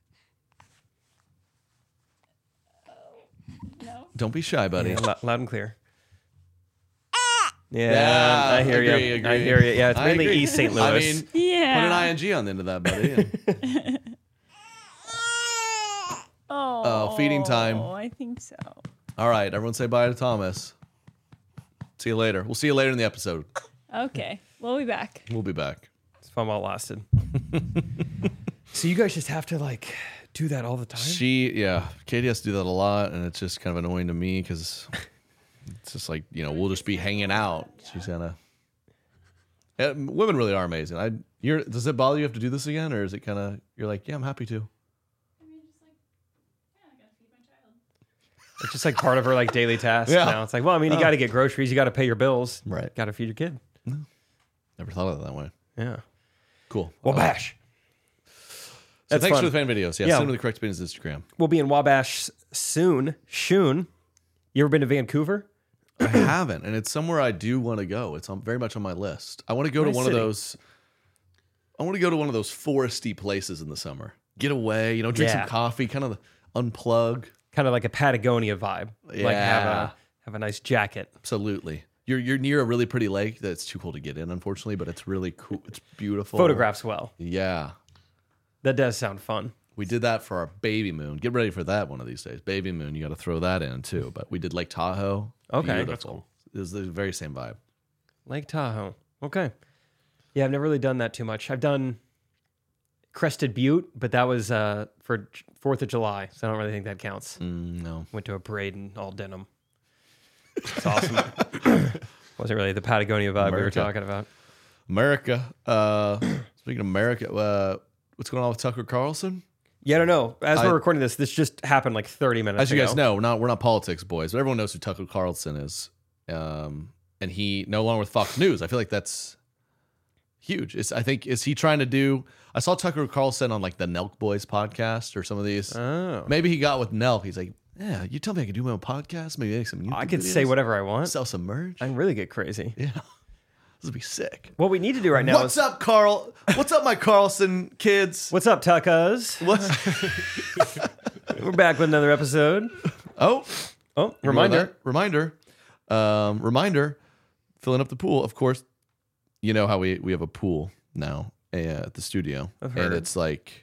No. Don't be shy, buddy. Yeah, lou- loud and clear. Yeah, Yeah, I hear agree, you. agree. I hear you. Yeah, it's I mainly agree. East Saint Louis. I mean, Yeah. put an ing on the end of that, buddy. and- Oh, Oh, feeding time. I think so. All right, everyone say bye to Thomas. See you later. We'll see you later in the episode. Okay, we'll be back. We'll be back. It's fun while it lasted. So you guys just have to like do that all the time? She, yeah, Katie has to do that a lot, and it's just kind of annoying to me because it's just like, you know, we'll just be hanging out. She's gonna, Yeah, women really are amazing. I you're does it bother you have to do this again, or is it kind of you're like, yeah, I'm happy to. It's just like part of her like daily task Yeah. now. It's like, well, I mean, you got to get groceries, you got to pay your bills, Right. got to feed your kid. Never thought of it that way. Yeah. Cool. Well, Uh, bash. So That's thanks fun. for the fan videos. Yeah, Yeah. send them to the correct opinions Instagram. We'll be in Wabash soon. Soon. You ever been to Vancouver? I haven't, and it's somewhere I do want to go. It's on, very much on my list. I want to go Nice to one city. of those. I want to go to one of those foresty places in the summer. Get away, you know, drink Yeah. some coffee, kind of unplug. Kind of like a Patagonia vibe. Like have Yeah. a have a nice jacket. Absolutely. You're you're near a really pretty lake that's too cool to get in, unfortunately, but it's really cool. It's beautiful. Photographs well. Yeah. That does sound fun. We did that for our baby moon. Get ready for that one of these days. Baby moon, you got to throw that in too. But we did Lake Tahoe. Okay. Beautiful. That's cool. It was the very same vibe. Lake Tahoe. Okay. Yeah, I've never really done that too much. I've done Crested Butte, but that was uh, for fourth of July, so I don't really think that counts. Mm, no. Went to a parade in all denim. It's awesome. Wasn't really the Patagonia vibe we were America. talking about. America. Uh, speaking of America, uh, what's going on with Tucker Carlson? Yeah, I don't know. As I- we're recording this, this just happened like thirty minutes As you ago. guys know, we're not we're not politics boys, but everyone knows who Tucker Carlson is. Um, and he no longer with Fox News. I feel like that's huge. Is I think is he trying to do? I saw Tucker Carlson on like the Nelk Boys podcast or some of these. Oh. Maybe he got with Nelk. He's like, yeah, you tell me I can do my own podcast. Maybe make some. YouTube I could videos, say whatever I want. Sell some merch. I can really get crazy. Yeah, this would be sick. What we need to do right now What's is... up, Carl? What's up, my Carlson kids? What's up, Tuckers? What's We're back with another episode. oh? Oh, Ignore reminder. that. Reminder. Um, reminder. Filling up the pool. Of course, you know how we, we have a pool now uh, at the studio. I've And heard. it's like,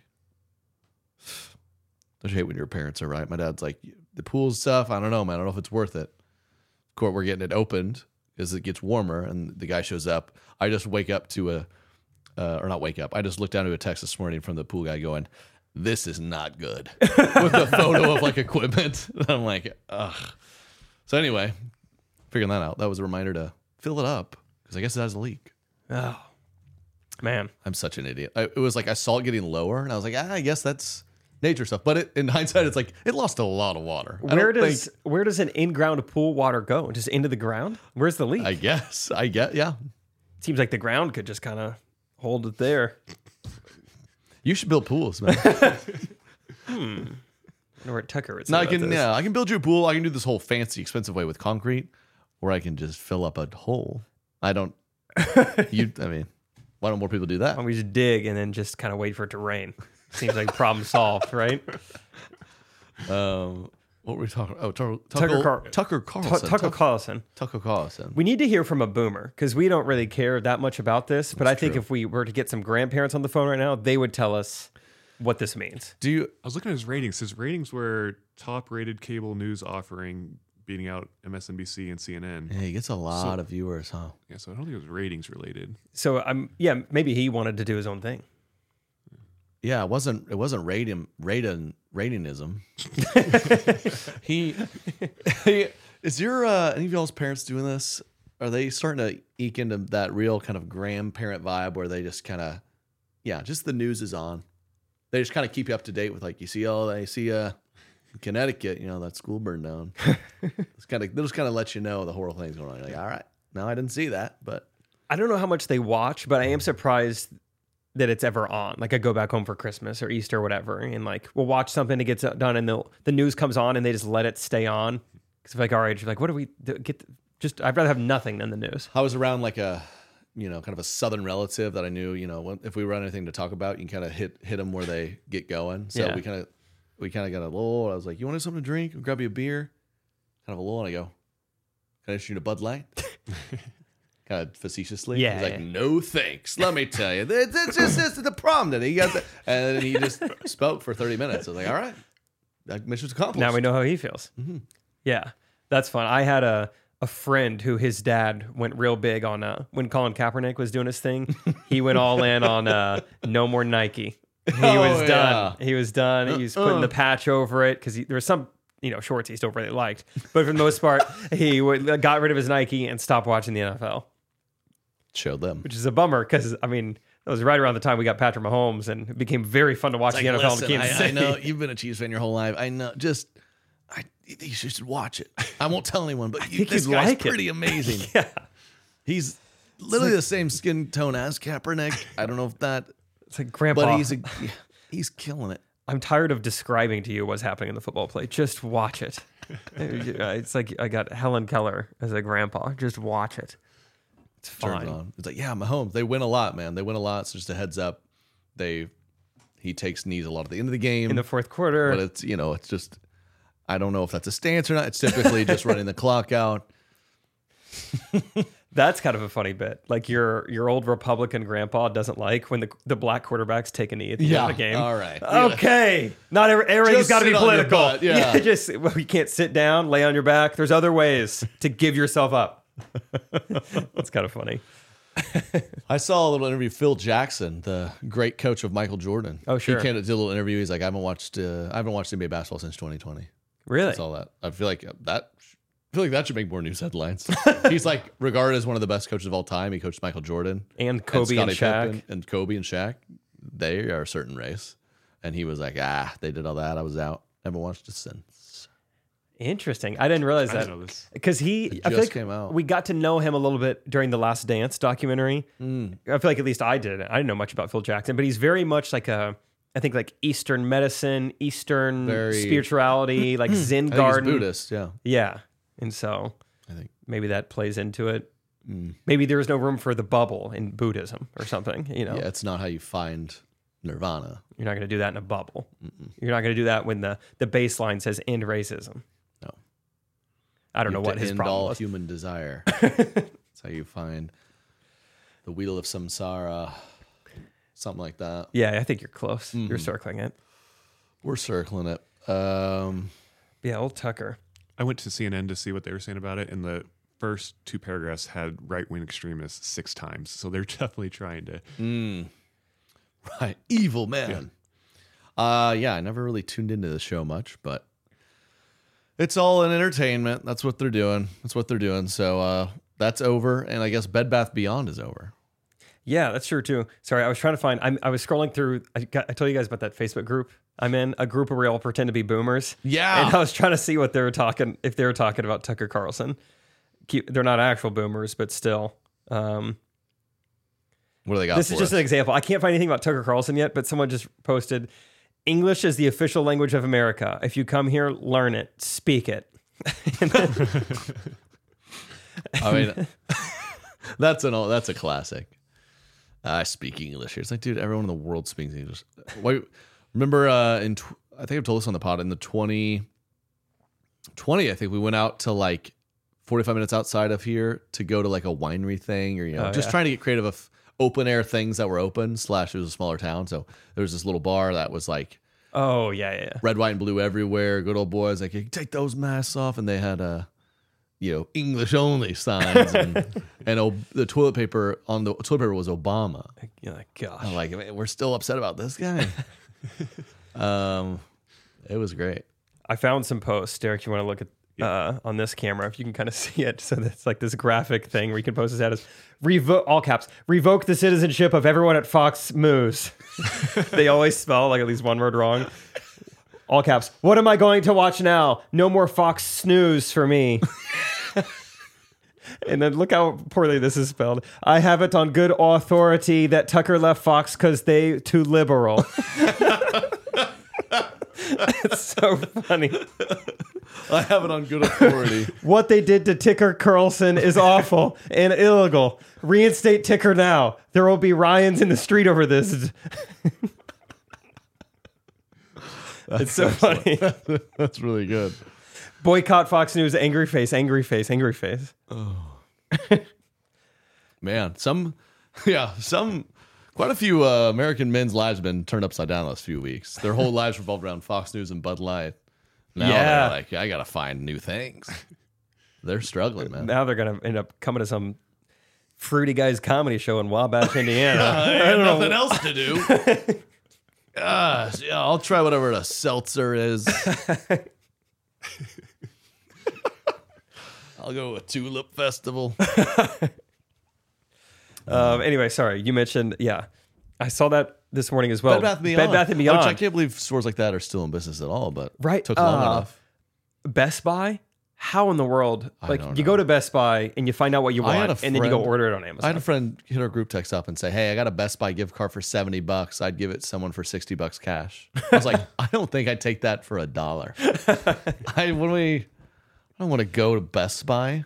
don't you hate when your parents are right? My dad's like, the pool's stuff. I don't know, man. I don't know if it's worth it. Of course, we're getting it opened as it gets warmer and the guy shows up. I just wake up to a, uh, or not wake up. I just looked down to a text this morning from the pool guy going, this is not good, with a photo of like equipment. And I'm like, ugh. So anyway, figuring that out, that was a reminder to fill it up because I guess it has a leak. Oh, man. I'm such an idiot. I, it was like I saw it getting lower, and I was like, ah, I guess that's nature stuff. But it, in hindsight, it's like it lost a lot of water. I Where don't does think- where does an in-ground pool water go? Just into the ground? Where's the leak? I guess I get yeah. Seems like the ground could just kind of hold it there. You should build pools, man. I wonder where Tucker is. No, I can yeah, I can build you a pool. I can do this whole fancy, expensive way with concrete, or I can just fill up a hole. I don't. You, I mean, why don't more people do that? We just dig and then just kind of wait for it to rain. Seems like problem solved, right? Um, what were we talking? Oh, Tucker, Tucker Car- Tucker Tu- Carlson. Tucker Carlson. Tucker Carlson. We need to hear from a boomer because we don't really care that much about this. But I think true. if we were to get some grandparents on the phone right now, they would tell us what this means. Do you? I was looking at his ratings. His ratings were top rated cable news offering, beating out M S N B C and C N N. Yeah, he gets a lot of viewers, huh? Yeah, so I don't think it was ratings related. So I'm yeah, maybe he wanted to do his own thing. Yeah, it wasn't. It wasn't rating, rating, ratingism. he, he, is your uh, any of y'all's parents doing this? Are they starting to eke into that real kind of grandparent vibe where they just kind of, yeah, just the news is on. They just kind of keep you up to date with like you see, oh, they see uh, Connecticut, you know, that school burned down. It's kind of they'll just kind of let you know the horrible things going on. You're like, all right, no, I didn't see that, but I don't know how much they watch, but I am surprised that it's ever on. Like I go back home for Christmas or Easter or whatever, and like we'll watch something that gets done, and the the news comes on, and they just let it stay on. Because like our age, you're like, what do we do? get? The, just I'd rather have nothing than the news. I was around like a, you know, kind of a southern relative that I knew, you know, when, if we run anything to talk about, you can kind of hit hit them where they get going. So Yeah. we kind of we kind of got a little. I was like, you want something to drink? I'll grab you a beer. Kind of a little, and I go, can I shoot a Bud Light? Kind of facetiously. Yeah, He's like, yeah. no thanks. Let me tell you, it's it's just this is the problem that he got. The, and then he just spoke for thirty minutes. I was like, all right, that mission's accomplished. Now we know how he feels. Mm-hmm. Yeah, that's fun. I had a a friend who his dad went real big on uh, when Colin Kaepernick was doing his thing. He went all in on uh, no more Nike. He Oh, was yeah. done. He was done. He was putting the patch over it because there was some you know shorts he still really liked, but for the most part, he would, got rid of his Nike and stopped watching the N F L. showed them. which is a bummer because I mean that was right around the time we got Patrick Mahomes, and it became very fun to watch Like, the N F L listen, in Kansas I, I City. know you've been a Chiefs fan your whole life. I know. Just, I you should watch it. I won't tell anyone, but you, think this you'd guy's like it. pretty amazing. Yeah, He's literally the same skin tone as Kaepernick. I don't know if that, it's like Grandpa. but he's a, he's killing it. I'm tired of describing to you what's happening in the football play. Just watch it. It's like I got Helen Keller as a grandpa. Just watch it. It's Turns fine. on. It's like, yeah, Mahomes. They win a lot, man. They win a lot. So just a heads up, they he takes knees a lot at the end of the game. In the fourth quarter, but it's you know it's just I don't know if that's a stance or not. It's typically just running the clock out. that's kind of a funny bit. Like your your old Republican grandpa doesn't like when the the black quarterbacks take a knee at the Yeah, end of the game. all right. Okay. Not every, everything's Just got to be sit on your political. butt, yeah. Just well, you can't sit down, lay on your back. There's other ways to give yourself up. That's kind of funny. I saw a little interview. Phil Jackson, the great coach of Michael Jordan. Oh, sure. He came to do a little interview. He's like, I haven't watched I I haven't watched N B A basketball since twenty twenty. Really? That's all that. I feel like that. I feel like that should make more news headlines. He's like regarded as one of the best coaches of all time. He coached Michael Jordan And Kobe and, Scottie Shaq. Pippen and Kobe and Shaq. They are a certain race, and he was like, ah, they did all that. I was out. Haven't watched it since. Interesting. I didn't realize I that. didn't know this. Because he, It I feel just like came out. we got to know him a little bit during the Last Dance documentary. Mm. I feel like at least I did. I didn't know much about Phil Jackson, but he's very much like a, I think like Eastern medicine, Eastern Very- spirituality, like Zen I think he's garden. Buddhist. Yeah, Yeah, and so I think. maybe that plays into it. Mm. Maybe there is no room for the bubble in Buddhism or something. You know, Yeah, it's not how you find nirvana. you're not going to do that in a bubble. Mm-mm. You're not going to do that when the the baseline says end racism. No. I don't You know have what to his end problem all was. human desire. That's how you find the wheel of samsara, something like that. Yeah, I think you're close. Mm-hmm. You're circling it. We're circling it. Um, Yeah, old Tucker. I went to C N N to see what they were saying about it, and the first two paragraphs had right-wing extremists six times. So they're definitely trying to. mm, right, evil man. Yeah. Uh, yeah, I never really tuned into the show much, but it's all an entertainment. That's what they're doing. That's what they're doing. So uh, that's over, and I guess Bed Bath Beyond is over. Yeah, that's true too. Sorry, I was trying to find. I'm, I was scrolling through. I, got, I told you guys about that Facebook group I'm in. A group where we all pretend to be boomers. Yeah. and I was trying to see what they were talking. If they were talking about Tucker Carlson, Keep, they're not actual boomers, but still. Um, What do they got? this for is just us? an example. I can't find anything about Tucker Carlson yet, but someone just posted, "English is the official language of America. If you come here, learn it, speak it." I mean, that's an old, that's a classic. I speak English here. It's like, dude, everyone in the world speaks English. Wait, remember uh, in tw- I think I've told this on the pod in the twenty twenty. I think we went out to like forty-five minutes outside of here to go to like a winery thing, or you know, Oh, just yeah. trying to get creative of open air things that were open. Slash, it was a smaller town, so there was this little bar that was like Oh yeah, yeah. yeah. red, white, and blue everywhere. Good old boys, like, hey, take those masks off, and they had uh, you know, English only signs, and and oh, the toilet paper on the toilet paper was Obama. You're like, gosh. I'm like, man, we're still upset about this guy. um, it was great. I found some posts, Derek. You want to look at uh, on this camera if you can kind of see it. So that's like this graphic thing where you can post this status. Revoke all caps. Revoke the citizenship of everyone at Fox News. They always spell like at least one word wrong. All caps. What am I going to watch now? No more Fox Snooze for me. And then look how poorly this is spelled. I have it on good authority that Tucker left Fox because they too liberal. It's so funny. I have it on good authority. What they did to Tucker Carlson is awful and illegal. Reinstate Tucker now. There will be Ryans in the street over this. It's so funny. That's really good. Boycott Fox News. Angry face. Angry face. Angry face. Man, some, yeah, some, quite a few uh, American men's lives have been turned upside down the last few weeks. Their whole lives revolved around Fox News and Bud Light. Now Yeah. they're like, I gotta find new things. They're struggling, man. Now they're gonna end up coming to some fruity guys comedy show in Wabash, Indiana. I have nothing else to do. Gosh, yeah, I'll try whatever the seltzer is. I'll go to a tulip festival. Um, anyway, sorry. You mentioned, yeah. I saw that this morning as well. Bed Bath and Beyond. Bed Bath and Beyond. Which I can't believe stores like that are still in business at all, but Right. took long Uh, enough. Best Buy? How in the world? I Like, don't you know. go to Best Buy and you find out what you I had want, a and then you go friend- order it on I Amazon. had a friend hit our group text up and say, "Hey, I got a Best Buy gift card for seventy bucks. I'd give it to someone for sixty bucks cash." I was like, "I don't think I'd take that for a dollar." I when we, I don't want to go to Best Buy.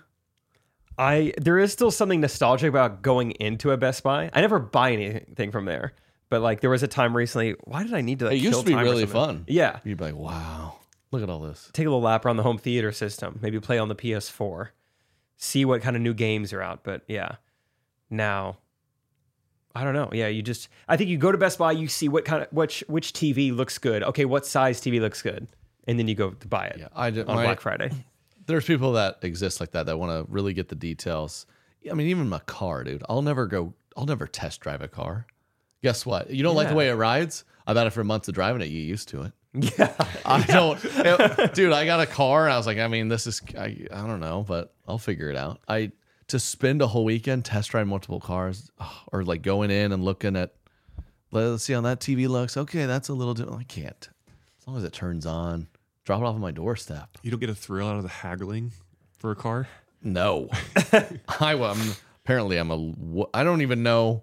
I there is still something nostalgic about going into a Best Buy. I never buy anything from there, but like there was a time recently. Why did I need to? Like, It used kill to be time or really something? fun. Yeah, You'd be like, "Wow, look at all this." take a little lap around the home theater system. Maybe play on the P S four, see what kind of new games are out. But yeah, now I don't know. Yeah, you just I think you go to Best Buy, you see what kind of which which T V looks good. Okay, what size T V looks good, and then you go to buy it. Yeah, I did, on my- Black Friday. There's people that exist like that that want to really get the details. I mean, even my car, dude. I'll never go. I'll never test drive a car. Guess what? You don't like the Yeah. way it rides? I've had it for months of driving it. You used to it. Yeah, I don't, it- dude. I got a car, and I was like, I mean, this is, I, I don't know, but I'll figure it out. I to spend a whole weekend test drive multiple cars, oh, or like going in and looking at, let's see how that T V looks. Okay, that's a little different. I can't, as long as it turns on. Drop it off on my doorstep. You don't get a thrill out of the haggling for a car? No, I am apparently I'm a. I don't even know.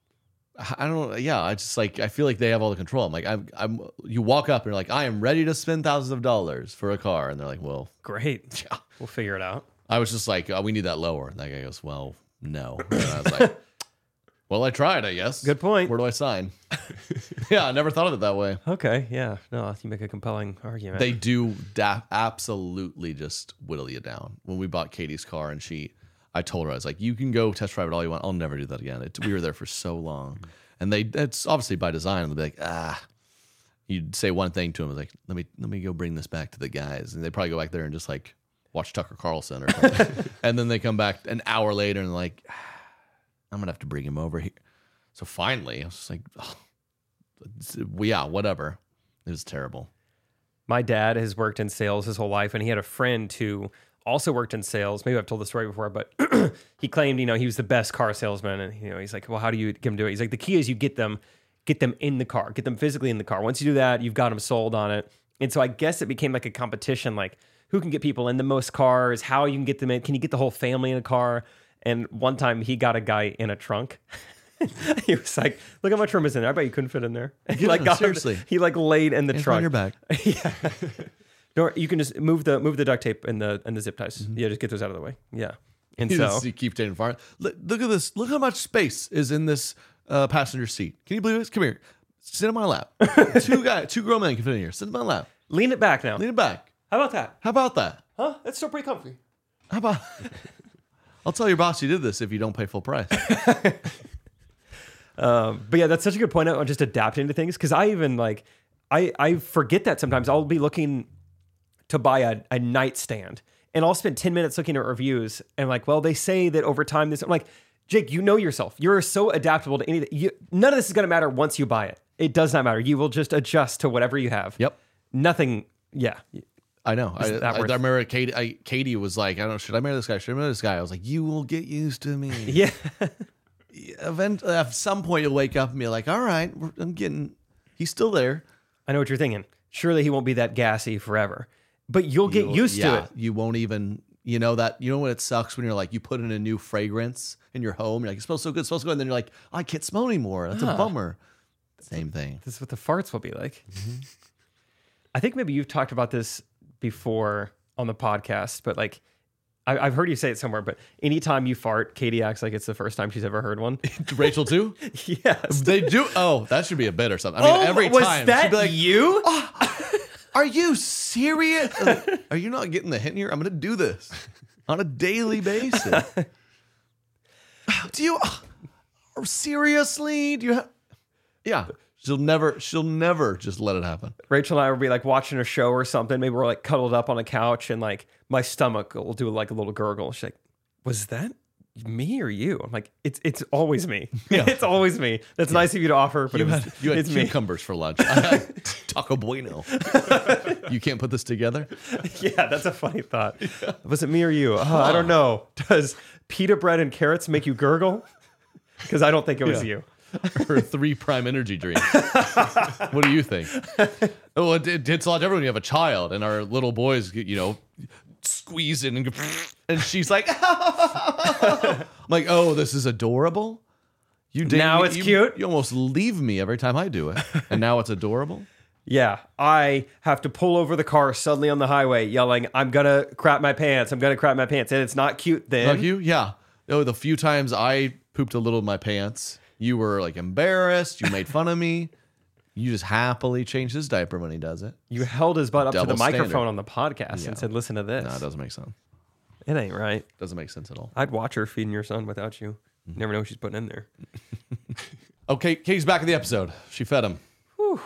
I don't. Yeah, I just like I feel like they have all the control. I'm like I'm. I'm. You walk up and you're like, I am ready to spend thousands of dollars for a car, and they're like, well, great. We'll figure it out. I was just like, oh, we need that lower. And that guy goes, well, no. And I was like, well, I tried, I guess. Good point. Where do I sign? Yeah, I never thought of it that way. Okay, yeah. No, you make a compelling argument. They do da- absolutely just whittle you down. When we bought Katie's car and she, I told her, I was like, you can go test drive it all you want. I'll never do that again. It, we were there for so long. And they, it's obviously by design. They'll be like, ah, you'd say one thing to them, like, let me, let me go bring this back to the guys. And they probably go back there and just like watch Tucker Carlson or something. And then they come back an hour later and like, ah, I'm going to have to bring him over here. So finally, I was just like, oh, yeah, whatever. It was terrible. My dad has worked in sales his whole life, and he had a friend who also worked in sales. Maybe I've told the story before, but he claimed, you know, he was the best car salesman. And, you know, he's like, well, how do you get him to do it? He's like, the key is you get them, get them in the car, get them physically in the car. Once you do that, you've got them sold on it. And so I guess it became like a competition, like who can get people in the most cars, how you can get them in, can you get the whole family in a car? And one time he got a guy in a trunk. He was like, look how much room is in there. I bet you couldn't fit in there. He Yeah, like got seriously. He like laid in the Hands trunk. on your back. Yeah. No, you can just move the move the duct tape and the and the zip ties. Yeah, just get those out of the way. Yeah. And You, so just, you keep taking far. Look, look at this. Look how much space is in this uh, passenger seat. Can you believe this? Come here. Sit in my lap. two guy, two grown men can fit in here. Sit in my lap. lean it back now. Lean it back. How about that? How about that? Huh? That's still pretty comfy. How about? I'll tell your boss you did this if you don't pay full price. Um, but yeah, that's such a good point on just adapting to things. Because I even like, I I forget that sometimes. I'll be looking to buy a, a nightstand, and I'll spend ten minutes looking at reviews, and like, well, they say that over time this. I'm like, Jake, you know yourself. You're so adaptable to anything. You, none of this is going to matter once you buy it. It does not matter. You will just adjust to whatever you have. Yep. Nothing. Yeah. I know. I, that I, I worth- remember Katie, I, Katie was like, I don't know, should I marry this guy? Should I marry this guy? I was like, you will get used to me. Yeah. Event, at some point, you'll wake up and be like, all right, we're, I'm getting, he's still there. I know what you're thinking. Surely he won't be that gassy forever. But you'll get You'll- used yeah, to it. You won't even, you know that, you know when it sucks when you're like, you put in a new fragrance in your home, you're like, it smells so good, it smells so good, and then you're like, I can't smell anymore. That's a bummer. Same thing. This is what the farts will be like. I think maybe you've talked about this before on the podcast, but like, I, I've heard you say it somewhere, but anytime you fart, Katie acts like it's the first time she's ever heard one. Rachel too? Yes. They do. Oh, that should be a bit or something. I mean, every Oh, was time that she'd be like, you? are you serious? Like, are you not getting the hint here? I'm going to do this on a daily basis. Do you oh, seriously? Do you have? Yeah, she'll never. She'll never just let it happen. Rachel and I will be like watching a show or something. Maybe we're like cuddled up on a couch and like my stomach will do like a little gurgle. She's like, was that me or you? I'm like, it's it's always me. Yeah. It's always me. That's nice of you to offer, but You it was, had, you had it's me. cucumbers for lunch. I had Taco Bueno. You can't put this together. Yeah, that's a funny thought. Was it me or you? Oh, I don't know. Does pita bread and carrots make you gurgle? because I don't think it was Yeah. you. Or three prime energy drinks. What do you think? Oh, it, it, it's a lot different when you have a child and our little boys, you know, squeezing and go, and she's like, I'm like, oh, this is adorable. You did, Now it's you, cute. You almost leave me every time I do it, and now it's adorable. Yeah, I have to pull over the car suddenly on the highway, yelling, "I'm gonna crap my pants! I'm gonna crap my pants!" And it's not cute then. Like you, yeah. Oh, the few times I pooped a little in my pants, you were like embarrassed. You made fun of me. You just happily change his diaper when he does it. You held his butt up to Double the microphone standard. on the podcast Yeah. and said, "Listen to this." No, it doesn't make sense. It ain't right. Doesn't make sense at all. I'd watch her feeding your son without you. You Mm-hmm. never know what she's putting in there. Okay, Katie's back in the episode. She fed him. Oh,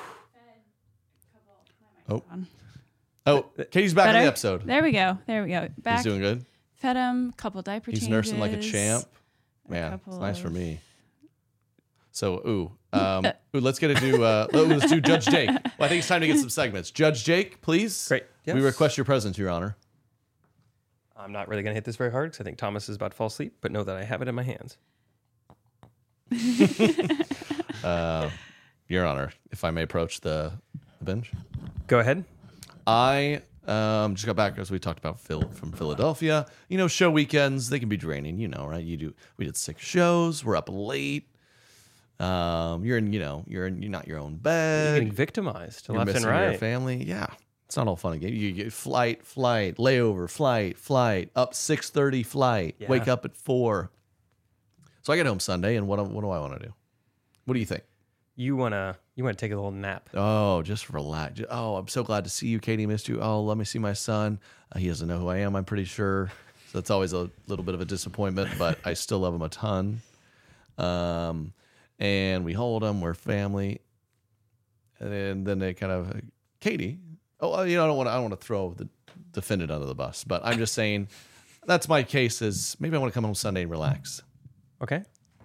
oh, Katie's back in Better? the episode. There we go. There we go. Back. He's doing good. Fed him. Couple diaper He's changes. nursing like a champ. Man, it's couple nice for of- me. So, ooh, um, ooh, let's get into uh, let's do Judge Jake. Well, I think it's time to get some segments. Judge Jake, please. Great. Yes. We request your presence, Your Honor. I'm not really going to hit this very hard because I think Thomas is about to fall asleep, but know that I have it in my hands. Uh, Your Honor, if I may approach the, the bench. Go ahead. I um, just got back as we talked about Phil from Philadelphia. You know, show weekends, they can be draining, you know, right? You do. We did six shows. We're up late. Um, you're in, you know, you're in, you're not your own bed. You're getting victimized You're left and missing your right. family. Yeah. It's not all fun and games. You get flight, flight, layover, flight, flight, up six thirty, flight, Yeah. wake up at four. So I get home Sunday, and what, do- what do I want to do? What do you think? You wanna you wanna take a little nap. Oh, just relax. Ju- Oh, I'm so glad to see you. Katie missed you. Oh, let me see my son. Uh, he doesn't know who I am, I'm pretty sure. So that's always a little bit of a disappointment, but I still love him a ton. Um, and we hold him. We're family. And then, then they kind of, Katie. Oh, you know, I don't want to. I don't want to throw the defendant under the bus, but I'm just saying that's my case. Is maybe I want to come home Sunday and relax. Okay,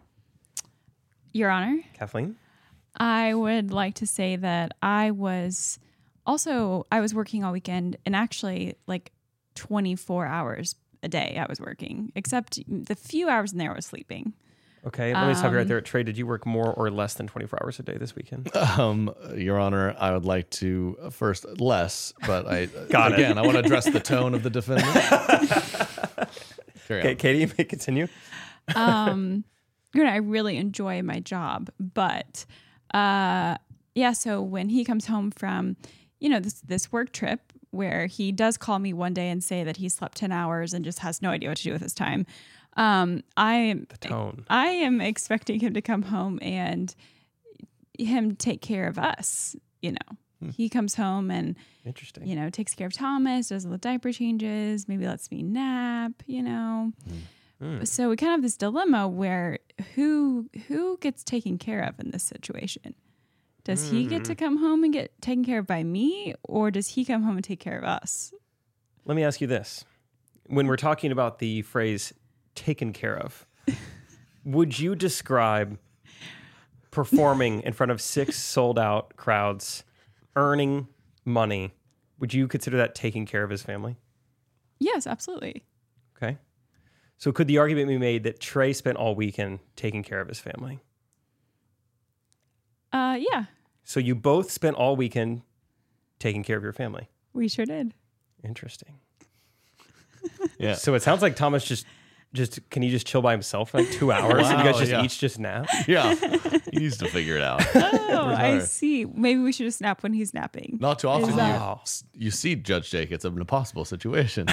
Your Honor, Kathleen. I would like to say that I was also I was working all weekend and actually like twenty-four hours a day I was working, except the few hours in there I was sleeping. Okay, let me stop you right Um, there. Trey, did you work more or less than twenty-four hours a day this weekend? Um, Your Honor, I would like to uh, first less, but I Got it. again I want to address the tone of the defendant. Carry on. Okay, Katie, you may continue. Um, you know, I really enjoy my job, but uh, yeah. So when he comes home from, you know, this this work trip where he does call me one day and say that he slept ten hours and just has no idea what to do with his time, um, I am The tone. I am expecting him to come home and him take care of us. You know, he comes home and Interesting. you know takes care of Thomas, does all the diaper changes, maybe lets me nap. You know. So we kind of have this dilemma where who who gets taken care of in this situation? Does he get to come home and get taken care of by me, or does he come home and take care of us? Let me ask you this. When we're talking about the phrase taken care of, would you describe performing in front of six sold out crowds, earning money? Would you consider that taking care of his family? Yes, absolutely. Okay. So could the argument be made that Trey spent all weekend taking care of his family? Uh, yeah, So you both spent all weekend taking care of your family. we sure did. Interesting. Yeah. So it sounds like Thomas just, just can he just chill by himself for like two hours and you guys Wow, just yeah. each just nap? Yeah. He needs to figure it out. Oh, I sure. see. Maybe we should just nap when he's napping. Not too often Is you, that- you see Judge Jake. It's an impossible situation.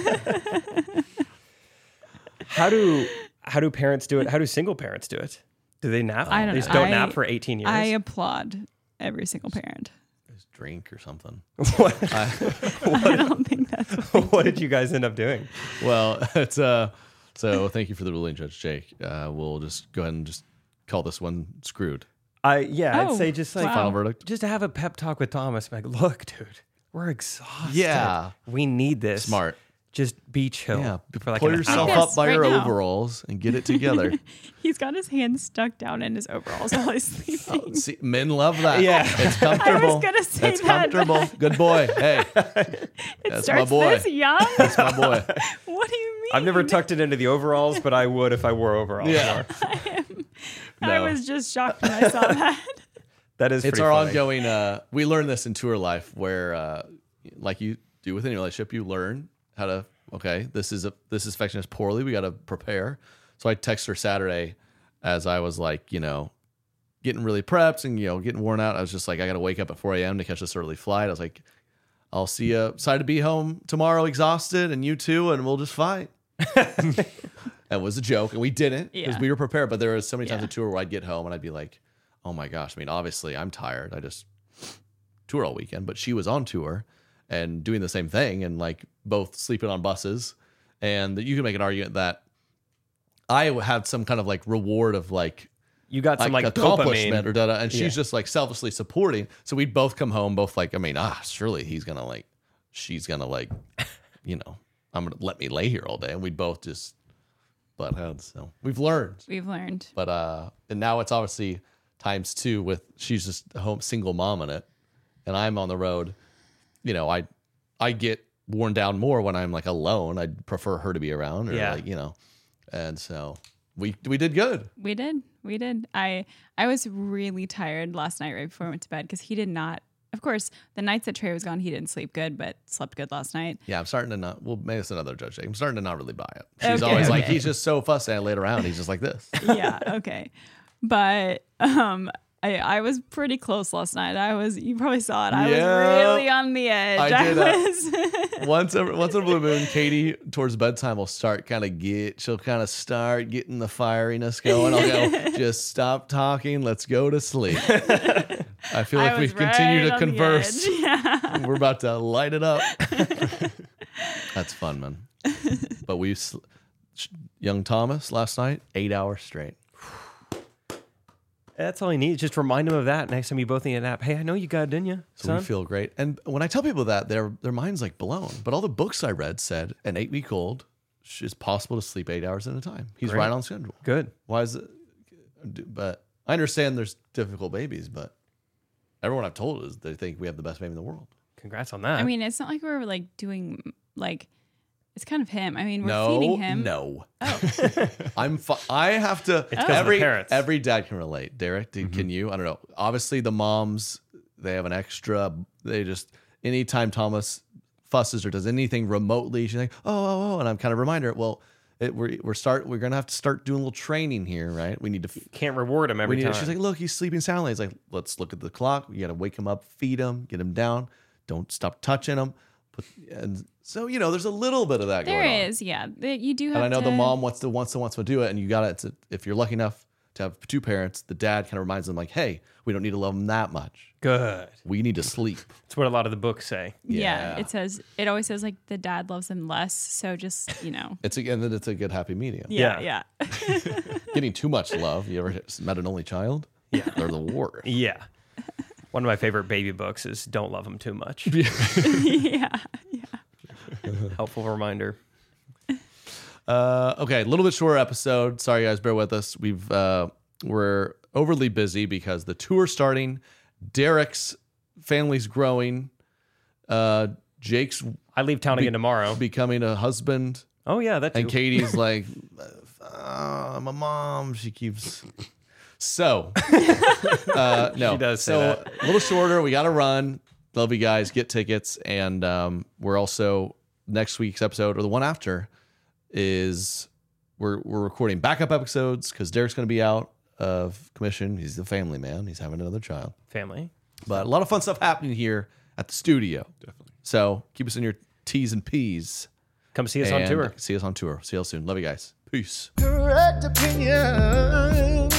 How do how do parents do it? How do single parents do it? Do they nap? I don't they just know. don't I- nap for eighteen years. I applaud every single parent. Just drink or something. what, I don't think that's what did you guys end up doing? Well, it's uh. So thank you for the ruling, Judge Jake. Uh, we'll just go ahead and just call this one screwed. I yeah, I'd Oh, say just like wow. Final verdict. just to have a pep talk with Thomas. Like, look, dude, we're exhausted. Yeah. we need this. Smart. Just be chill. Yeah. for like Pull an yourself hour. Yes, up by right your now. overalls and get it together. He's got his hands stuck down in his overalls while he's sleeping. Oh, see, men love that. Yeah. It's comfortable. I was gonna say it's that, comfortable. Good boy. Hey, It that's my starts boy. this young. that's my boy. What do you mean? I've never tucked it into the overalls, but I would if I wore overalls. Yeah. more. I was just shocked when I saw that. That is It's pretty our funny. ongoing. Uh, we learn this in tour life, where, uh, like you do within your relationship, you learn how to. Okay, this is a this is affecting us poorly. We got to prepare. So I text her Saturday, as I was like, you know, getting really prepped and you know getting worn out. I was just like, I got to wake up at four a.m. to catch this early flight. I was like, I'll see you. Excited to be home tomorrow, exhausted, and you too, and we'll just fight. That was a joke, and we didn't because Yeah. we were prepared. But there was so many times Yeah. a tour where I'd get home and I'd be like, oh my gosh. I mean, obviously I'm tired. I just toured all weekend, but she was on tour and doing the same thing and like both sleeping on buses. And you can make an argument that I had some kind of like reward of like, You got some like, accomplishment dopamine. or da and she's Yeah. just like selflessly supporting. So we'd both come home, both like, I mean, ah, surely he's gonna like, she's gonna like, you know, I'm gonna let me lay here all day, and we'd both just butt heads. So we've learned, We've learned. but uh, and now it's obviously times two with she's just a home single mom in it, and I'm on the road. You know, I I get worn down more when I'm like alone. I'd prefer her to be around, or Yeah. like you know, and so we we did good. We did. We did. I I was really tired last night right before I went to bed because he did not. Of course, the nights that Trey was gone, he didn't sleep good, but slept good last night. Yeah, I'm starting to not. Well, maybe it's another judge. I'm starting to not really buy it. She's Okay, always like, okay. he's just so fussy. I laid around. He's just like this. Yeah. Okay. But um, I I was pretty close last night. I was. You probably saw it. I Yeah. was really on the edge. I did, uh, was. once every, once in a blue moon, Katie towards bedtime will start kind of get. She'll kind of start getting the firiness going. I'll go, just stop talking. Let's go to sleep. I feel I like we was continue right to on the converse. edge. Yeah. We're about to light it up. That's fun, man. But we, sl- young Thomas last night, eight hours straight. That's all you need. Just remind them of that next time you both need a nap. Hey, I know you got it, didn't you, So son? we feel great. And when I tell people that, their their mind's like blown. But all the books I read said an eight week old is possible to sleep eight hours at a time. He's Great. right on schedule. Good. Why is it? But I understand there's difficult babies, but everyone I've told is they think we have the best baby in the world. Congrats on that. I mean, it's not like we're like doing like. It's kind of him. I mean, we're no, feeding him. no. Oh. I'm. Fu- I have to. It's 'cause of the every parents. every dad can relate. Derek, do- can you? I don't know. Obviously, the moms they have an extra. They just anytime Thomas fusses or does anything remotely, she's like, oh, oh, oh, and I'm kind of remind her. Well, it, we're we're start. We're gonna have to start doing a little training here, right? We need to. f- Can't reward him every we need, time. she's like, look, he's sleeping soundly. It's like, let's look at the clock. You got to wake him up, feed him, get him down. Don't stop touching him. But, and so you know, there's a little bit of that There going on. is, yeah. The- You do have. And I know to, the mom wants to wants to wants to do it, and you got to. If you're lucky enough to have two parents, the dad kind of reminds them like, "Hey, we don't need to love them that much. Good. We need to sleep." That's what a lot of the books say. Yeah. Yeah. It says it always says like the dad loves them less. So just you know. It's a, and then it's a good happy medium. Yeah, Yeah. yeah. Getting too much love. You ever met an only child? Yeah, they're the worst. Yeah. One of my favorite baby books is Don't Love Them Too Much. yeah. Helpful reminder. Uh, okay, a little bit shorter episode. Sorry, guys, bear with us. We've uh, we're overly busy because the tour's starting. Derek's family's growing. Uh, Jake's I leave town again tomorrow. becoming a husband. Oh, yeah, that too. And Katie's like, uh, I'm a mom. She keeps. So, uh, no. She does say so that. a little shorter. We got to run. Love you guys. Get tickets. And um, we're also, next week's episode, or the one after, is we're, we're recording backup episodes because Derek's going to be out of commission. He's the family man. He's having another child. Family. But a lot of fun stuff happening here at the studio. Definitely. So keep us in your T's and P's. Come see us on And tour. See us on tour. See you all soon. Love you guys. Peace. Correct opinion.